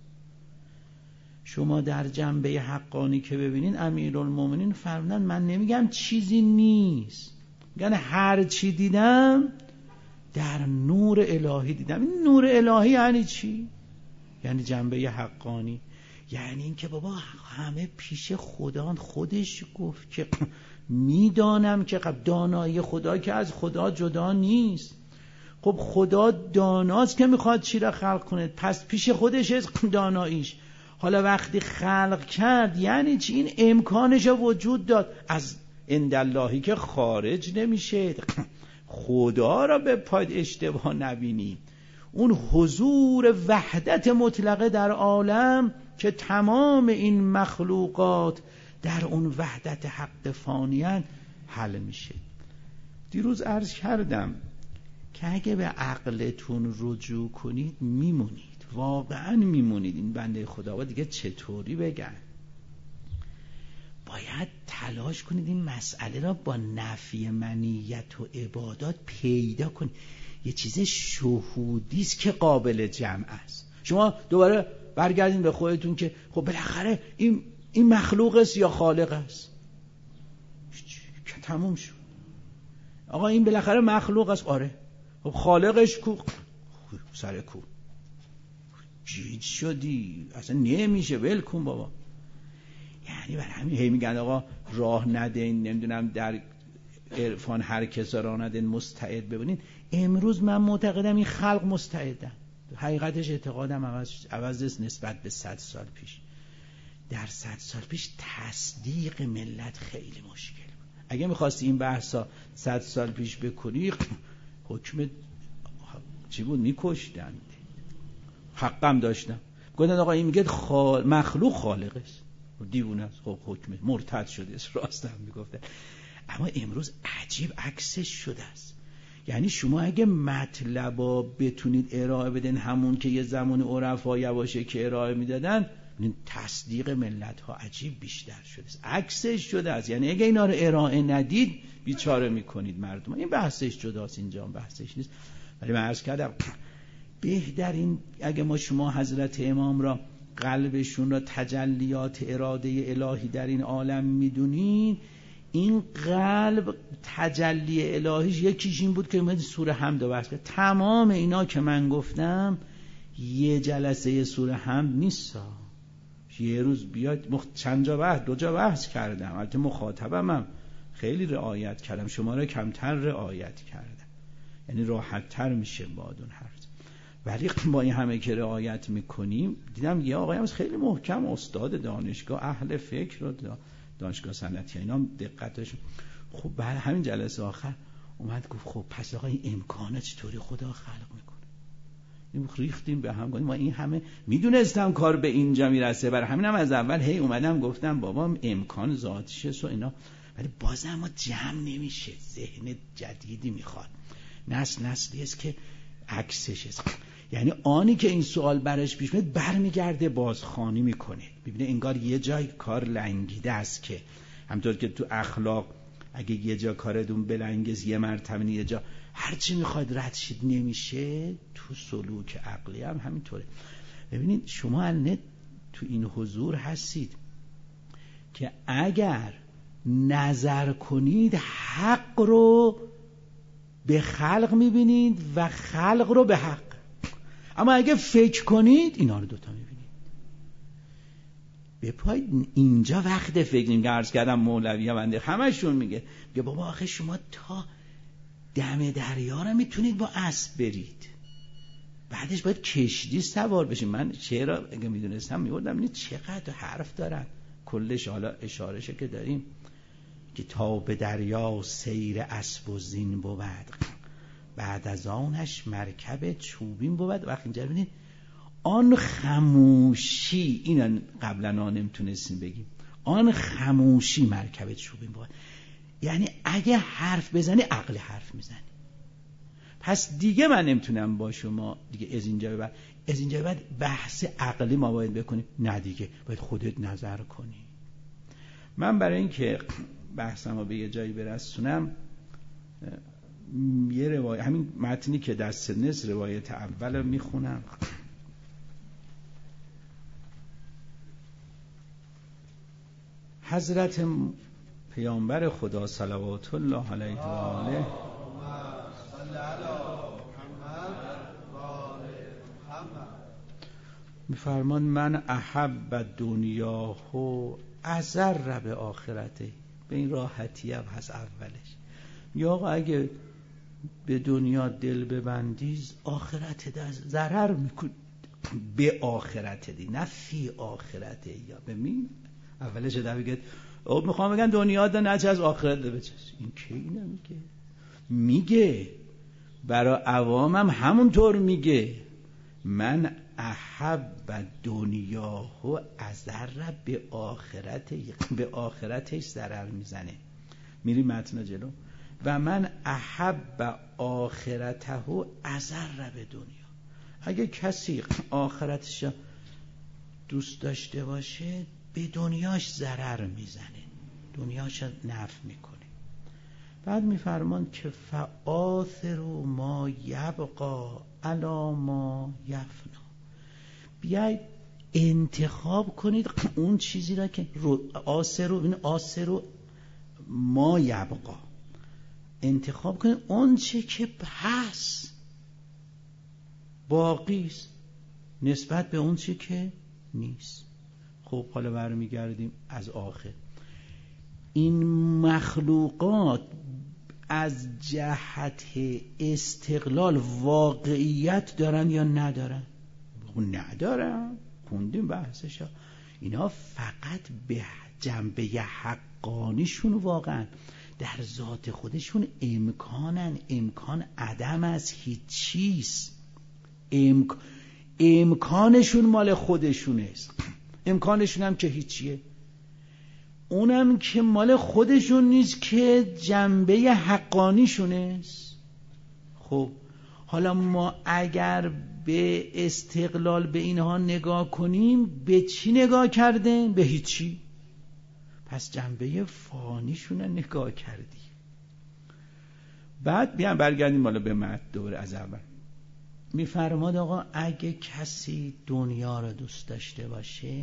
شما در جنبه حقانی که ببینین، امیرالمومنین فرمودن من نمیگم چیزی نیست، میگن هر چی دیدم در نور الهی دیدم. این نور الهی یعنی چی؟ یعنی جنبه حقانی، یعنی این که بابا همه پیش خدا. خودش گفت که میدانم که دانایی خدا که از خدا جدا نیست. خب خدا داناست که میخواد چی را خلق کنه، پس پیش خودش داناییش. حالا وقتی خلق کرد یعنی چی؟ این امکانش وجود داد، از عنداللهی که خارج نمیشه. خدا را به پای اشتباه نبینیم. اون حضور وحدت مطلقه در عالم که تمام این مخلوقات در اون وحدت حق فانیان حل میشه. دیروز عرض کردم که اگه به عقلتون رجوع کنید میمونید، واقعا میمونید. این بنده خدا دیگه چطوری بگن؟ باید تلاش کنید این مسئله را با نفی منیت و عبادات پیدا کنید. یه چیز شهودی است که قابل جمع است. شما دوباره برگردین به خودتون که خب بالاخره این مخلوق است یا خالق است؟ که تموم شد. آقا این بالاخره مخلوق است. آره. خب خالقش کو؟ سر کو. جیج شدی، اصلا نمیشه، ول کن بابا. یعنی برای همین هی میگن آقا راه ندین، نمیدونم در عرفان هر کسا راه ندین، مستعد ببینین. امروز من معتقدم این خلق مستعدن. حقیقتش اعتقادم عوض است نسبت به 100 سال پیش. در 100 سال پیش تصدیق ملت خیلی مشکل بود. اگه میخواستی این بحثا 100 سال پیش بکنی، حکم چی بود؟ میکشتن. حقم داشتم. گفتن آقا این میگه مخلوق خالق است، دیوونه است. خب حکم مرتد شده است، راست هم میگفتن. اما امروز عجیب عکسش شده است. یعنی شما اگه مطلبا بتونید ارائه بدین همون که یه زمان عرفا یواشه که ارائه میدادن، تصدیق ملت ها عجیب بیشتر شده است، عکسش شده است. یعنی اگه اینا رو ارائه ندید بیچاره میکنید مردم. این بحثش جداست، اینجا بحثش نیست. ولی من عرض کردم بهترین اگه شما حضرت امام را، قلبشون را تجلیات اراده الهی در این عالم میدونین، این قلب تجلی الهیش یکیش این بود که اومد سوره حمد رو بحث کرد. تمام اینا که من گفتم یه جلسه سوره حمد نیست. یه روز بیاد چند جا بحث، 2 جا بحث کردم. البته مخاطبم خیلی رعایت کردم، شما را کمتر رعایت کردم، یعنی راحت تر میشه بادون حرف. ولی با این همه که رعایت میکنیم، دیدم یه آقایی هم خیلی محکم، استاد دانشگاه، اهل فکر و دانشگاه صنعتی، اینا دقتش. خب بعد همین جلسه آخر اومد گفت خب پس آقا این امکانه چطوری خدا خلق میکنه؟ این ریختیم به هم، گفتیم ما این همه میدونستم کار به اینجا میرسه، برای همینم از اول هی اومدم گفتم بابا امکان ذاتیش و اینا، ولی بازم ما جمع نمیشه. ذهن جدیدی میخواد، نسلی است که عکسش است. یعنی آنی که این سوال برش پیش میاد برمیگرده بازخوانی میکنه، ببینه انگار یه جای کار لنگیده است که همطور که تو اخلاق اگه یه جا کارتون بلنگز یه مرتبه یه جا هرچی میخواید رد شید نمیشه، تو سلوک عقلی هم همینطوره. ببینید شما الان تو این حضور هستید که اگر نظر کنید حق رو به خلق میبینید و خلق رو به حق، اما اگه فکر کنید اینا رو دوتا میبینید. بپایید اینجا وقت فکر نیم که عرض کردم مولوی بنده همشون میگه بابا آخه شما تا دم دریا رو میتونید با اسب برید، بعدش باید کشتی سوار بشید. من چرا اگه میدونستم میبردم. این چقدر حرف دارن، کلش حالا اشارهشه که داریم که تا به دریا سیر اسب و زین بود، بعد از آنش مرکب چوبین بود. وقتی اینجا ببینید آن خموشی، این قبلا نمیتونستیم بگیم، آن خموشی مرکب چوبین بود. یعنی اگه حرف بزنی عقل حرف میزنی. پس دیگه من نمیتونم با شما دیگه از اینجا به بعد بحث عقلی ما باید بکنیم، نه دیگه باید خودت نظر کنی. من برای اینکه بحثم رو به یه جایی برسونم یه روایت، همین متنی که دست نصر روایت اول میخونم. حضرت پیامبر خدا صلوات الله علیه و آله میفرمان من احب دنیاه و ازر به آخرته. به این راحتی هم هست اولش. یا آقا اگه به دنیا دل ببندی آخرت ضرر میکنی، به آخرت دی نه فی آخرته. یا ببین اولش در بگید میخوام بگن دنیا دا نچه از آخرت دا بچه. این کی نمیگه؟ میگه برای عوامم همونطور میگه من احب دنیاه و ازر به آخرته، به آخرتش ضرر میزنه. میری متن جلو و من احب آخرته و ازر به دنیا. اگه کسی آخرتش دوست داشته باشه به دنیاش ضرر میزنه، دنیاش نفع میکنه. بعد میفرمان که فآثر ما یبقا علی ما یفنا. بیاید انتخاب کنید اون چیزی را که آثر ما یبقا، انتخاب کنید اون چی که هست باقی است نسبت به اون چی که نیست. خب حالا برمیگردیم از آخر. این مخلوقات از جهت استقلال واقعیت دارن یا ندارن؟ ندارن. خوندیم بحثش. اینا فقط به جنبه حقانیشون واقعا در ذات خودشون امکانن. امکان عدم از هیچ چیز. امکانشون مال خودشونه. امکانشون هم که هیچیه. اونم که مال خودشون نیست که جنبه حقانیشونه. خب حالا ما اگر به استقلال به اینها نگاه کنیم به چی نگاه کردیم؟ به هیچی. پس جنبه فانیشون نگاه کردیم. بعد بیان برگردیم حالا به متن دوباره از اول. میفرماد آقا اگه کسی دنیا رو دوست داشته باشه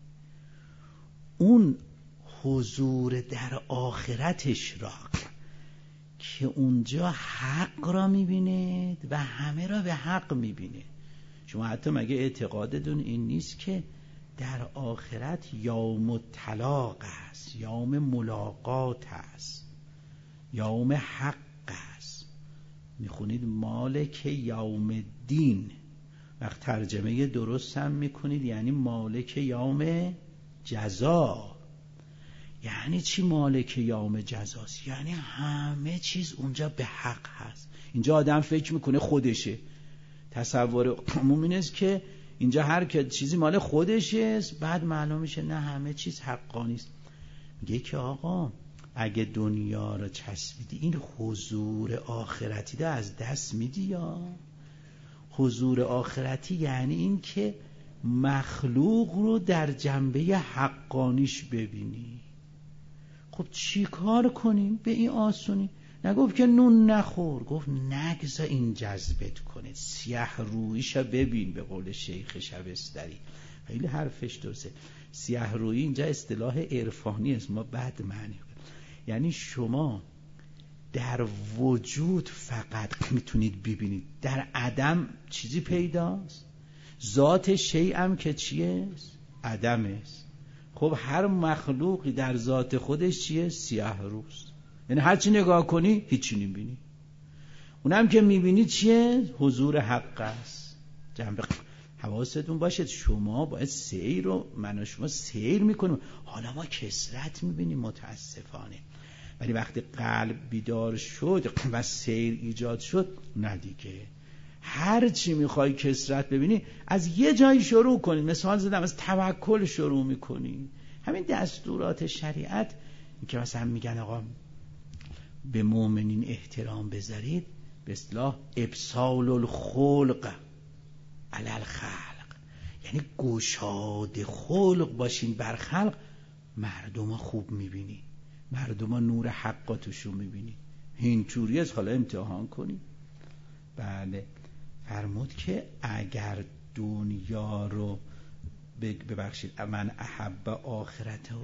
اون حضور در آخرتش را که اونجا حق را میبینه و همه را به حق میبینه. شما حتی مگه اعتقادتون این نیست که در آخرت یوم طلاق است، یوم ملاقات است، یوم حق است؟ میخونید مالک یوم الدین، وقت ترجمه درست هم میکنید یعنی مالک یوم جزا. یعنی چی مالک یوم جزاست؟ یعنی همه چیز اونجا به حق هست. اینجا آدم فکر میکنه خودشه. تصور عمومی اینه که اینجا هر که چیزی مال خودشه، بعد معلوم میشه نه همه چیز حقانی است. میگه که آقا اگه دنیا رو چسبیدی این حضور آخرتی رو از دست میدی. یا حضور آخرتی یعنی این که مخلوق رو در جنبه حقانیش ببینی. خب چی کار کنیم؟ به این آسونی نگفت که نون نخور، گفت نگذا این جذبت کنه، سیاه رویشو ببین. به قول شیخ شبستری خیلی حرفش درسته. سیاه رویی اینجا اصطلاح عرفانی است، ما بد معنی کنیم. یعنی شما در وجود فقط میتونید ببینید، در عدم چیزی پیداست. ذات شیء هم که چیه؟ عدم است. خب هر مخلوقی در ذات خودش چیه؟ سیاه روست. یعنی هر چی نگاه کنی هیچی نمیبینی. اونم که میبینی چیه؟ حضور حق است. جنبه حواستون باشه، شما باید سیر رو، من و شما سیر میکنیم. حالا ما کثرت میبینیم متاسفانه، ولی وقتی قلب بیدار شد و سیر ایجاد شد، نه دیگه. هر چی میخوای کثرت ببینی از یه جایی شروع کنی. مثال زدم، از توکل شروع میکنی. همین دستورات شریعت که مثلا میگن آقا به مؤمنین احترام بذارید، به اصطلاح ابسال الخلق علی الخلق، یعنی گشاد خلق باشین بر خلق. مردم خوب میبینی، مردم نور حقا توشون میبینی. اینجوری از حالا امتحان کنی. بله فرمود که اگر دنیا رو ببخشید، من احب آخرته،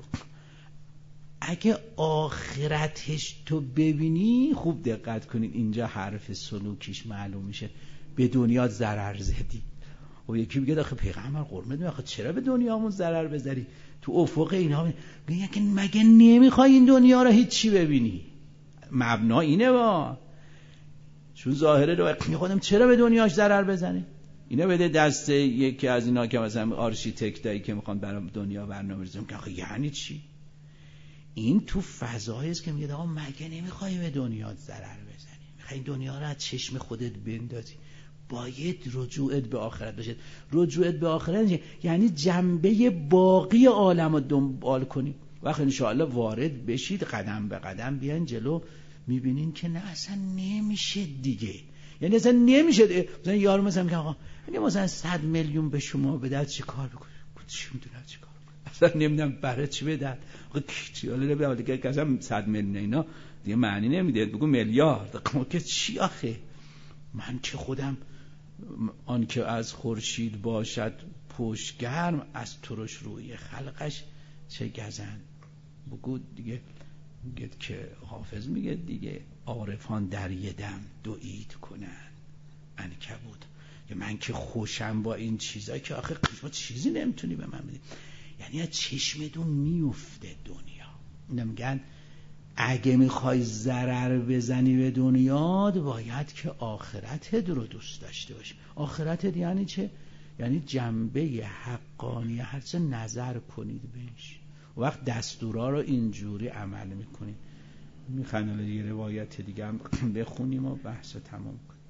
اگه آخرتش تو ببینی، خوب دقت کنید اینجا حرف سلوکیش معلوم میشه، به دنیا ضرر زدی. و یکی میگه آخه پیغمبر قربونت برم، آخه چرا به دنیامون ضرر بزنی؟ تو افق اینا میگه که مگه نمیخوای این دنیا رو هیچی ببینی؟ مبنا اینه با چون ظاهره رو میخوادم چرا به دنیاش ضرر بزنه؟ اینا بده دست یکی از اینا که مثلا آرشیتکتایی که میخوان برای دنیا برنامه‌ریزی کنن، آخه یعنی چی؟ این تو فضایی است که میگه آقا مگه نمیخوای به دنیا ضرر بزنی؟ میخوای دنیا رو از چشم خودت بندازی؟ باید رجوعت به آخرت بشه. رجوعت به آخرت یعنی جنبه باقی عالم رو دنبال کنی. وقتی انشاءالله وارد بشید، قدم به قدم بیان جلو، میبینین که نه اصلا نمیشه دیگه. یعنی اصلا نمیشه. مثلا یارو مثلا میگه آقا اگه مثلا 100 میلیون به شما بدهد چی کار بکنی؟ چی میدونم چی کار بکنی؟ اصلا نمیدونم برای چی بدهد. حالا دیگه که 100 میلیون اینا دیگه معنی نمیده، بگو میلیارد. که چی آخه؟ من که خودم آن که از خورشید باشد پشت گرم، از ترش روی خلقش چه گزن. بگو دیگه. میگه که حافظ میگه دیگه عارفان در یه دم دو عید کنن عنکبوت. من که خوشم با این چیزا که آخه شما چیزی نمیتونی به من بدی. یعنی از چشمتون میفته دنیا. اینا میگن اگه میخوای ضرر بزنی به دنیا، باید که آخرتت رو دوست داشته باشی. آخرتت یعنی چه؟ یعنی جنبه حقانی هرچه نظر کنید بهش. وقت دستورا رو اینجوری عمل میکنید. میخواین یه روایت دیگه هم بخونیم و بحث رو تمام کنیم.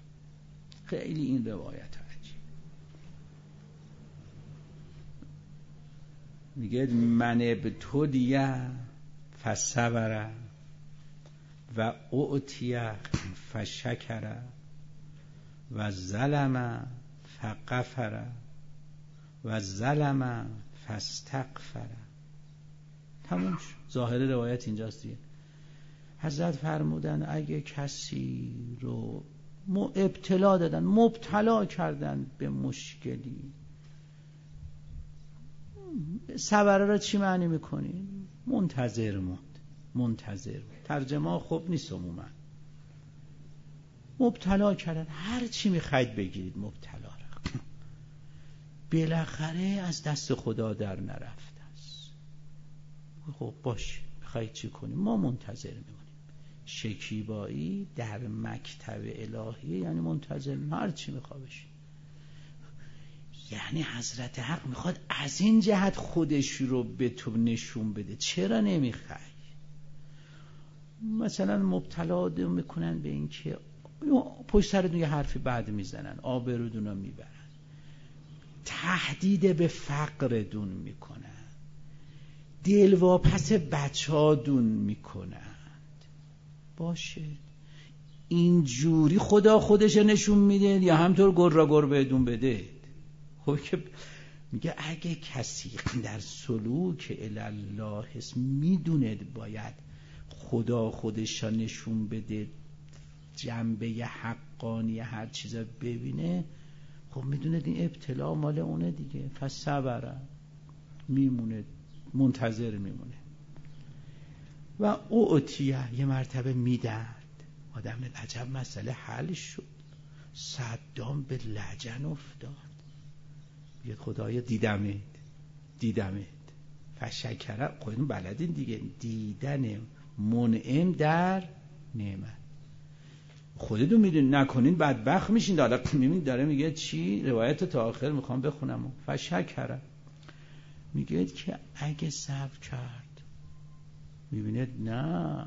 خیلی این روایت عجیب. میگه من ابتلیه فصبر و اعطیه فشکر و ظلم فغفر و ظلم فاستغفر. تموم شد. ظاهر روایت اینجاست دیگه. حضرت فرمودن اگه کسی رو ابتلا دادن، مبتلا کردن به مشکلی، صبر را چی معنی میکنی؟ منتظر موند. ترجمه خوب نیست عموما. مبتلا کردن، هر چی میخواید بگیرید مبتلا را، بالاخره از دست خدا در نرفته است. خب باشه، میخواید چی کنیم؟ ما منتظر میمونیم. شکیبایی در مکتب الهیه یعنی منتظر، هر چی میخواد بشه. یعنی حضرت حق میخواد از این جهت خودش رو به تو نشون بده. چرا نمیخوای؟ مثلا مبتلا میکنن به این که پشت سرتون یه حرفی بعد میزنن، آبرودون رو میبرن، تهدید به فقردون میکنن، دلواپس بچه‌هاتون میکنند. باشه، اینجوری خدا خودش نشون میده یا همطور گر را گر بهتون بده؟ خب که میگه اگه کسی در سلوک الله هست میدونه باید خدا خودش را نشون بده، جنبه حقانی هر چیز ببینه، خب میدونه این ابتلا مال اونه دیگه، پس صبره، میمونه، منتظر میمونه. و اعطیه، یه مرتبه میدن آدم، عجب مسئله حل شد. صدام به لجن افتاد، میگه خدایا دیدمت فشکره. خودتون بلدین دیگه، دیدن منعم در نعمت. خودتون میدونین نکنین بدبخت میشین. داره میگه چی؟ روایت تا آخر میخوام بخونم. فشکره میگه که اگه صبر کرد، میبینه نه،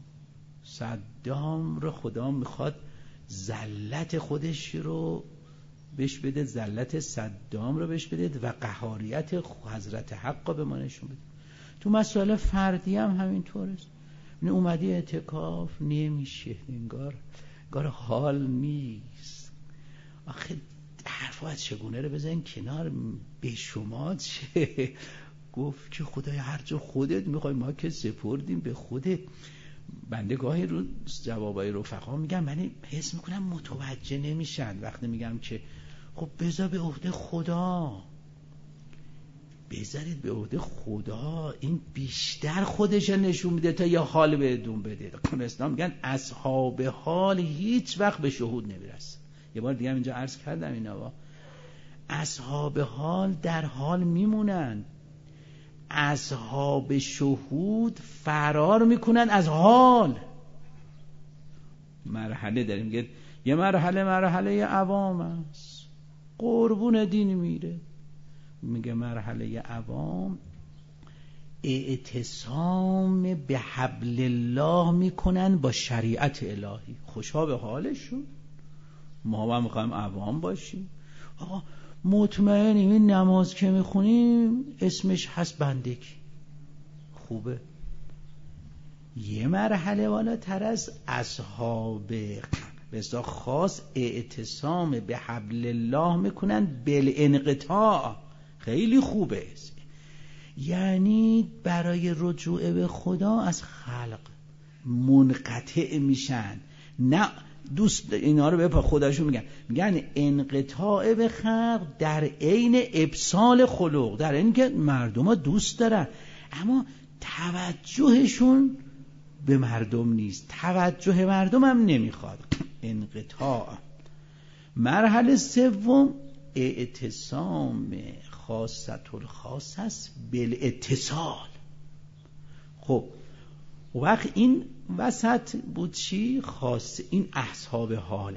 صدام رو خدا میخواد ذلت خودش رو بهش بده، ذلت صدام رو بهش بده و قهاریت حضرت حق به ما نشون بده. تو مسائل فردی هم همینطوره. اومدی اعتکاف نمیشه، انگار حال نیست. آخه حرفا از چگونه رو بزن کنار، به شما چه؟ گفت که خدای هر جا خودت میخوای، ما که سپردیم به خودت. بنده گاهی رو جوابای رفقا میگم، من حس میکنم متوجه نمیشن وقتی میگم که خب بذار به عهده خدا، بذارید به عهده خدا، این بیشتر خودش نشون میده تا یه حال بهتون بده. اسلام میگن اصحاب حال هیچ وقت به شهود نمیرسه. یه بار دیگه اینجا عرض کردم اینا، اصحاب حال در حال میمونن، اصحاب شهود فرار میکنن از حال. مرحله داریم، میگه یه مرحله عوام است، قربون دین میره. میگه مرحله عوام اعتصام به حبل الله میکنن با شریعت الهی، خوشا به حالشون. ما هم میخوایم عوام باشیم. آقا مطمئنیم این نماز که میخونیم اسمش هست بندگی، خوبه. یه مرحله بالاتر از اصحاب بسا خاص اعتصام به حبل الله میکنن بالانقطاع، خیلی خوبه. یعنی برای رجوع به خدا از خلق منقطع میشن، نه دوست اینا رو به خودشون میگن انقطاع به خلق در عین ابسال خلق، در این که مردم ها دوست دارن اما توجهشون به مردم نیست، توجه مردم هم نمیخواد. انقطاع. مرحله سوم اعتصام خاصت الخاص است بالاتصال. خب وقت این وسط بود چی؟ خاص. این اصحاب حالند،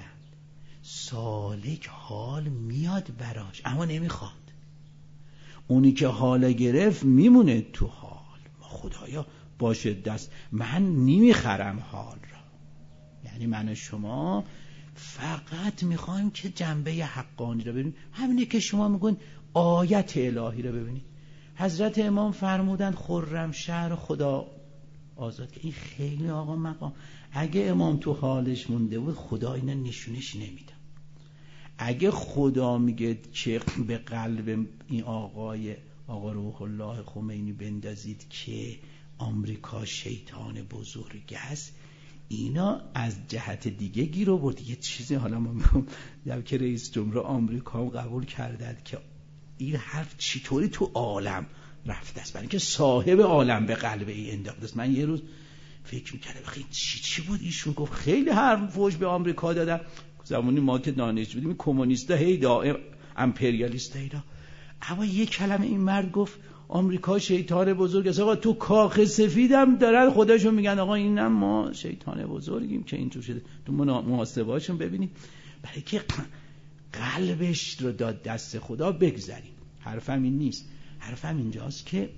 سالک حال میاد براش اما نمیخواد. اونی که حال گرفت میمونه تو حال. خدایا باشه دست من نمیخرم حال را، یعنی من و شما فقط میخوایم که جنبه حقانی را ببینیم. همینه که شما میگن آیت الهی را ببینید. حضرت امام فرمودن خرم شهر خدا آزاد، که این خیلی آقا مقام. اگه امام تو حالش مونده بود خدا اینا نشونش نمیده. اگه خدا میگه که به قلب این آقا روح الله خمینی بندازید که آمریکا شیطان بزرگ است، اینا از جهت دیگه گیر آورد. یه چیزی حالا ما میگم که رئیس جمهور آمریکا قبول کرده که این حرف چطوری تو عالم رفته است، برای اینکه صاحب عالم به قلب این انداخته است. من یه روز فکر میکردم خیلی چی بود ایشون گفت، خیلی حرف فوش به آمریکا دادن زمانی ما که دانش بودیم، کمونیستا هی دائم امپریالیستا اینا، اما یه کلمه این مرد گفت آمریکا شیطان بزرگ است. آقا تو کاخ سفیدم دارن خودشون میگن آقا اینم ما شیطان بزرگیم که اینجور شده. تو محاسبهاشون ببینید، برای که قلبش رو داد دست خدا. بگذاریم، حرفم این نیست، حرفم اینجاست که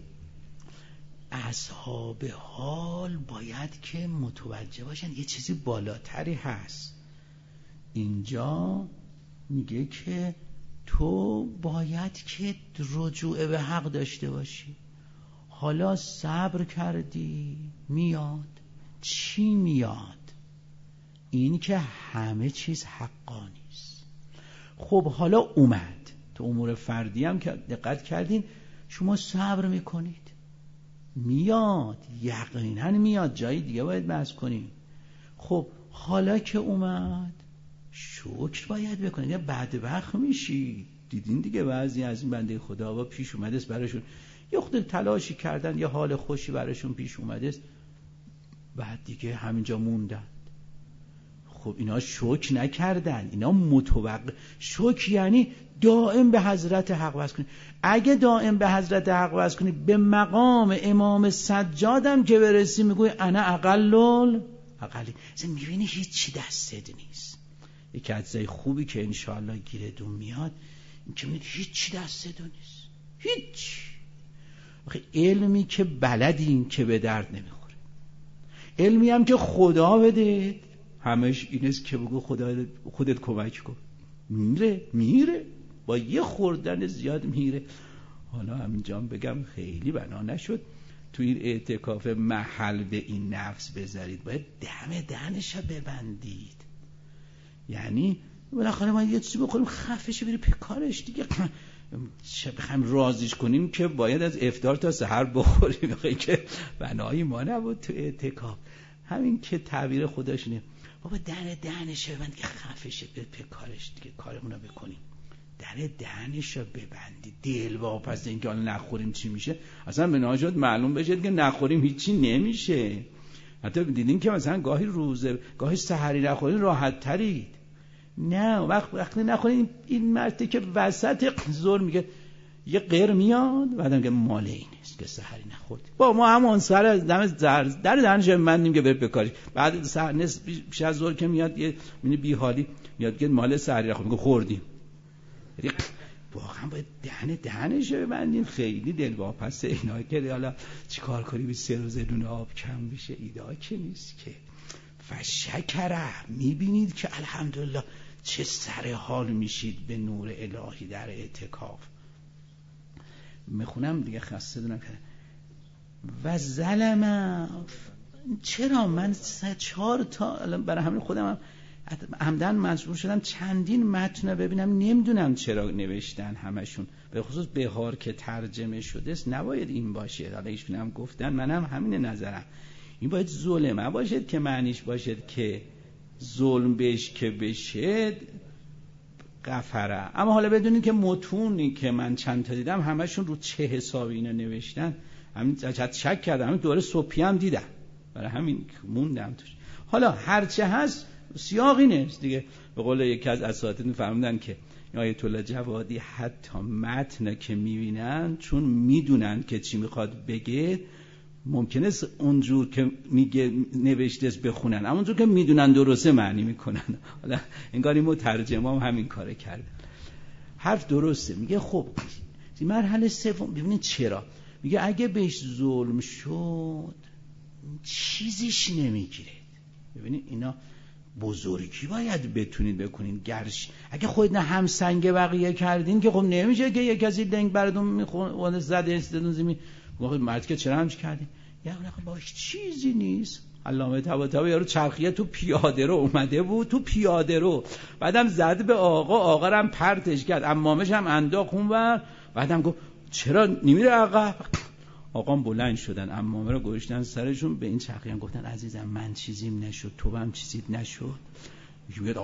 اصحاب حال باید که متوجه باشن یه چیزی بالاتری هست. اینجا میگه که تو باید که رجوع به حق داشته باشی. حالا صبر کردی، میاد. چی میاد؟ این که همه چیز حقانی است. خب حالا اومد، تو امور فردی هم که دقت کردین شما صبر میکنید، میاد، یقینا میاد، جای دیگه باید بحث کنیم. خب حالا که اومد شکر باید بکنید، یا بدبخت میشید. دیدین دیگه بعضی از این بنده خدا با پیش اومده است براشون یه خود تلاشی کردن، یه حال خوشی براشون پیش اومده است، بعد دیگه همینجا موندن. خب اینا شکر نکردن، اینا متوقع. شکر یعنی دائم به حضرت حق وصل کنید. اگه دائم به حضرت حق وصل کنید، به مقام امام سجادم که برسی میگوی انا اقلی، اصلا میبینی هیچی دستت نیست. یکی از چیزای خوبی که انشاءالله گیرتون میاد این که میبینید هیچی دستتون نیست، هیچ. علمی که بلدین که به درد نمیخوره، علمی هم که خدا بده همش این است که بگو خدا خودت کمک کن، میره با یه خوردن زیاد میره. حالا همینجا بگم خیلی بنا نشد تو این اعتکاف محل به این نفس بذارید، باید دهنش رو ببندید. یعنی بالاخره ما یه چیزی بخوریم خفش بره پکارش دیگه، چه بخوایم رازیش کنیم که باید از افطار تا سحر بخوریم، که بنای ما نبود تو اعتکاف. همین که تعبیر خداشونه، بابا دهنش ببند که خفش بره پکارش دیگه، کارمون رو بکنیم. دهنش رو ببندید. دلواپس این که حالا نخوریم چی میشه، اصلا به ناجات معلوم بشه که نخوریم هیچی نمیشه. حتی دیدین که مثلا گاهی سحری نخورین راحت ترید. نه وقتی نخورین این مرده که وسط ظهر میگه یه غیر میاد، بعدم که مال این است که سحری نخورد. با ما همون سر در دهنش ببندیم که بره بکاری. بعد سحر پیش از ظهر که میاد یه بی حالی میاد که مال سحری نخورد، میگه خوردیم. واقعا باید دهنش ببندیم. خیلی دلواپسه اینا که حالا چیکار کنی به 3 روز دونه آب کم بشه، ایده که نیست که. فشکره، میبینید که الحمدلله چه سر حال میشید به نور الهی در اعتکاف. میخونم دیگه خسته دونم که و ظلم. چرا من 4 تا برای همین خودم عمدن مجبور شدم چندین متن ببینم، نمیدونم چرا نوشتن همشون، به خصوص بهار که ترجمه شده است نباید این باشه. حالا ایشون هم گفتن، منم همین نظرم، این باید ظلم باشد که معنیش باشد که ظلم بهش که بشه غفره. اما حالا بدونید که متونی که من چند تا دیدم همشون رو چه حسابی اینا نوشتن، همین شک کردم، همین دوره صبحی هم دیدم، برای همین موندم توش. حالا هرچه هست سیاقی نیست دیگه. به قول یکی از اساتید فرمودن که آیت الله جوادی حتی متن که میبینن چون میدونن که چی میخواد بگه، ممکنه است اونجور که میگه نوشته است بخونن، اما اونجور که میدونن درسته معنی میکنن. حالا انگاری مترجم هم همین کاره کردن. حرف درسته. میگه خب مرحله سوم ببینید چرا میگه اگه بهش ظلم شد چیزیش نمیگیره. ببینید اینا بزرگی باید بتونید بکنین. گرش اگه خودت نه هم سنگ بقیه کردین که خب نمیشه که یک کسی دنگ براتون میخونه زده استدون زمین واقعا مرد که چرا همش کردین. یا باش چیزی نیست. علامه طباطبایی یارو چرخیه تو پیاده رو اومده بود، تو پیاده رو بعدم زد به آقا هم پرتش کرد، عمامش هم انداخت اونور، بعدم گفت چرا نمیره عقب. آقام بلند شدن، عمامه رو گذاشتن سرشون، به این چرخیه هم گفتن عزیزم من چیزیم نشد، تو هم چیزیت نشد. میگه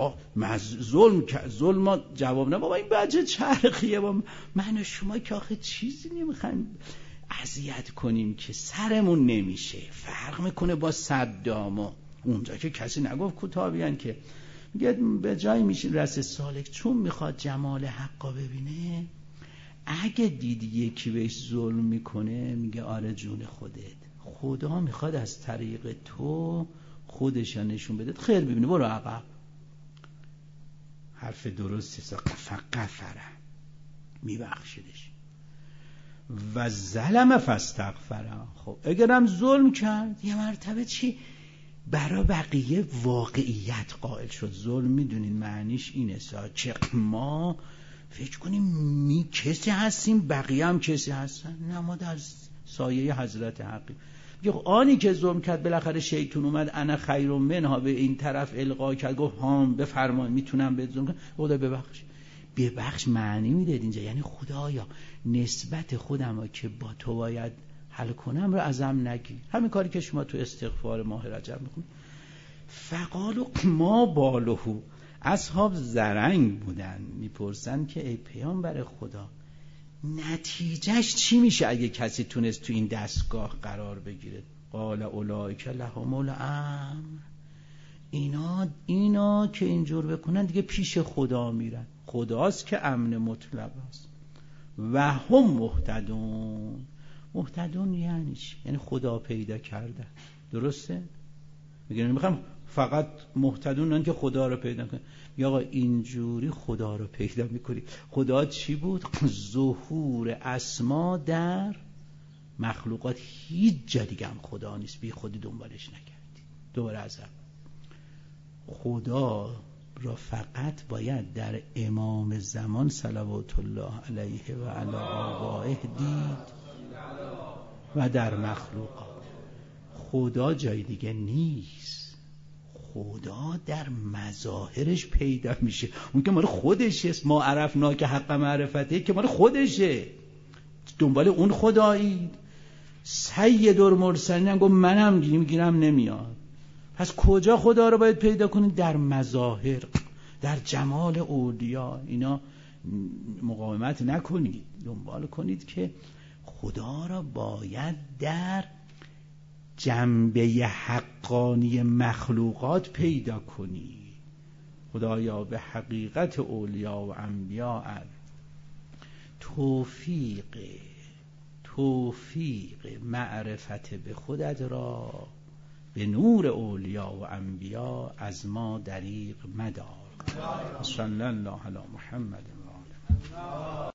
ظلم جواب نه بابا این بچه چرخیه، با من و شما که آخه چیزی نمیخوایم اذیت کنیم که سرمون نمیشه. فرق میکنه با صدام اونجا که کسی نگفت کوتاه‌بین که میگه به جایی میشه رسه سالک چون میخواد جمال حقا ببینه. اگه دیدی یکی بهش ظلم میکنه میگه آره جون خودت، خدا میخواد از طریق تو خودش نشون بده خیر ببینه، برو عقب. حرف درستی غفره میبخشیدش و ظلم فاستغفر. خب اگرم ظلم کرد یه مرتبه چی برای بقیه واقعیت قائل شد. ظلم میدونین معنیش اینه که ما فکر کنیم کسی هستیم بقیه هم کسی هستن، نه ما در سایه حضرت حقیم. آنی که ظلم کرد بالاخره شیطان اومد انا خیر منها به این طرف القا کرد، گفت هام بفرمایید میتونم بهت ظلم کنم، خدا ببخش. ببخش معنی میداد اینجا، یعنی خدایا نسبت خودم رو که با تو باید حل کنم رو ازم نگیر. همین کاری که شما تو استغفار ماه رجب میکنید. فقالوا ما بالهو، اصحاب زرنگ بودن، میپرسن که ای پیامبر خدا نتیجهش چی میشه اگه کسی تونست تو این دستگاه قرار بگیره؟ قال اولئک لهم الامر، اینا که اینجور بکنن دیگه پیش خدا میرن، خداست که امن مطلق است. و هم مهتدون یعنی چی؟ یعنی خدا پیدا کردن. درسته؟ میگم فقط مهتدونن که خدا رو پیدا کنن. یا آقا اینجوری خدا رو پیدا میکنی. خدا چی بود؟ ظهور اسما در مخلوقات. هیچ جا دیگه هم خدا نیست، بی خودی دنبالش نکردی. دوباره از خدا را فقط باید در امام زمان صلوات الله علیه و علی آبائه دید و در مخلوقات. خدا جای دیگه نیست، خدا در مظاهرش پیدا میشه. اون که مال خودشه، ما عرفنا که حق معرفته که مال خودشه، دنبال اون خدایی. سید المرسلین هم گفت منم میگیرم نمیاد. پس کجا خدا رو باید پیدا کنید؟ در مظاهر، در جمال اولیا. اینا مقاومت نکنید، دنبال کنید که خدا را باید در جنبه حقانی مخلوقات پیدا کنید. خدایا به حقیقت اولیا و انبیا توفیق معرفت به خودت را به نور اولیا و انبیا از ما دریغ مدار. صلی الله علی محمد و آله.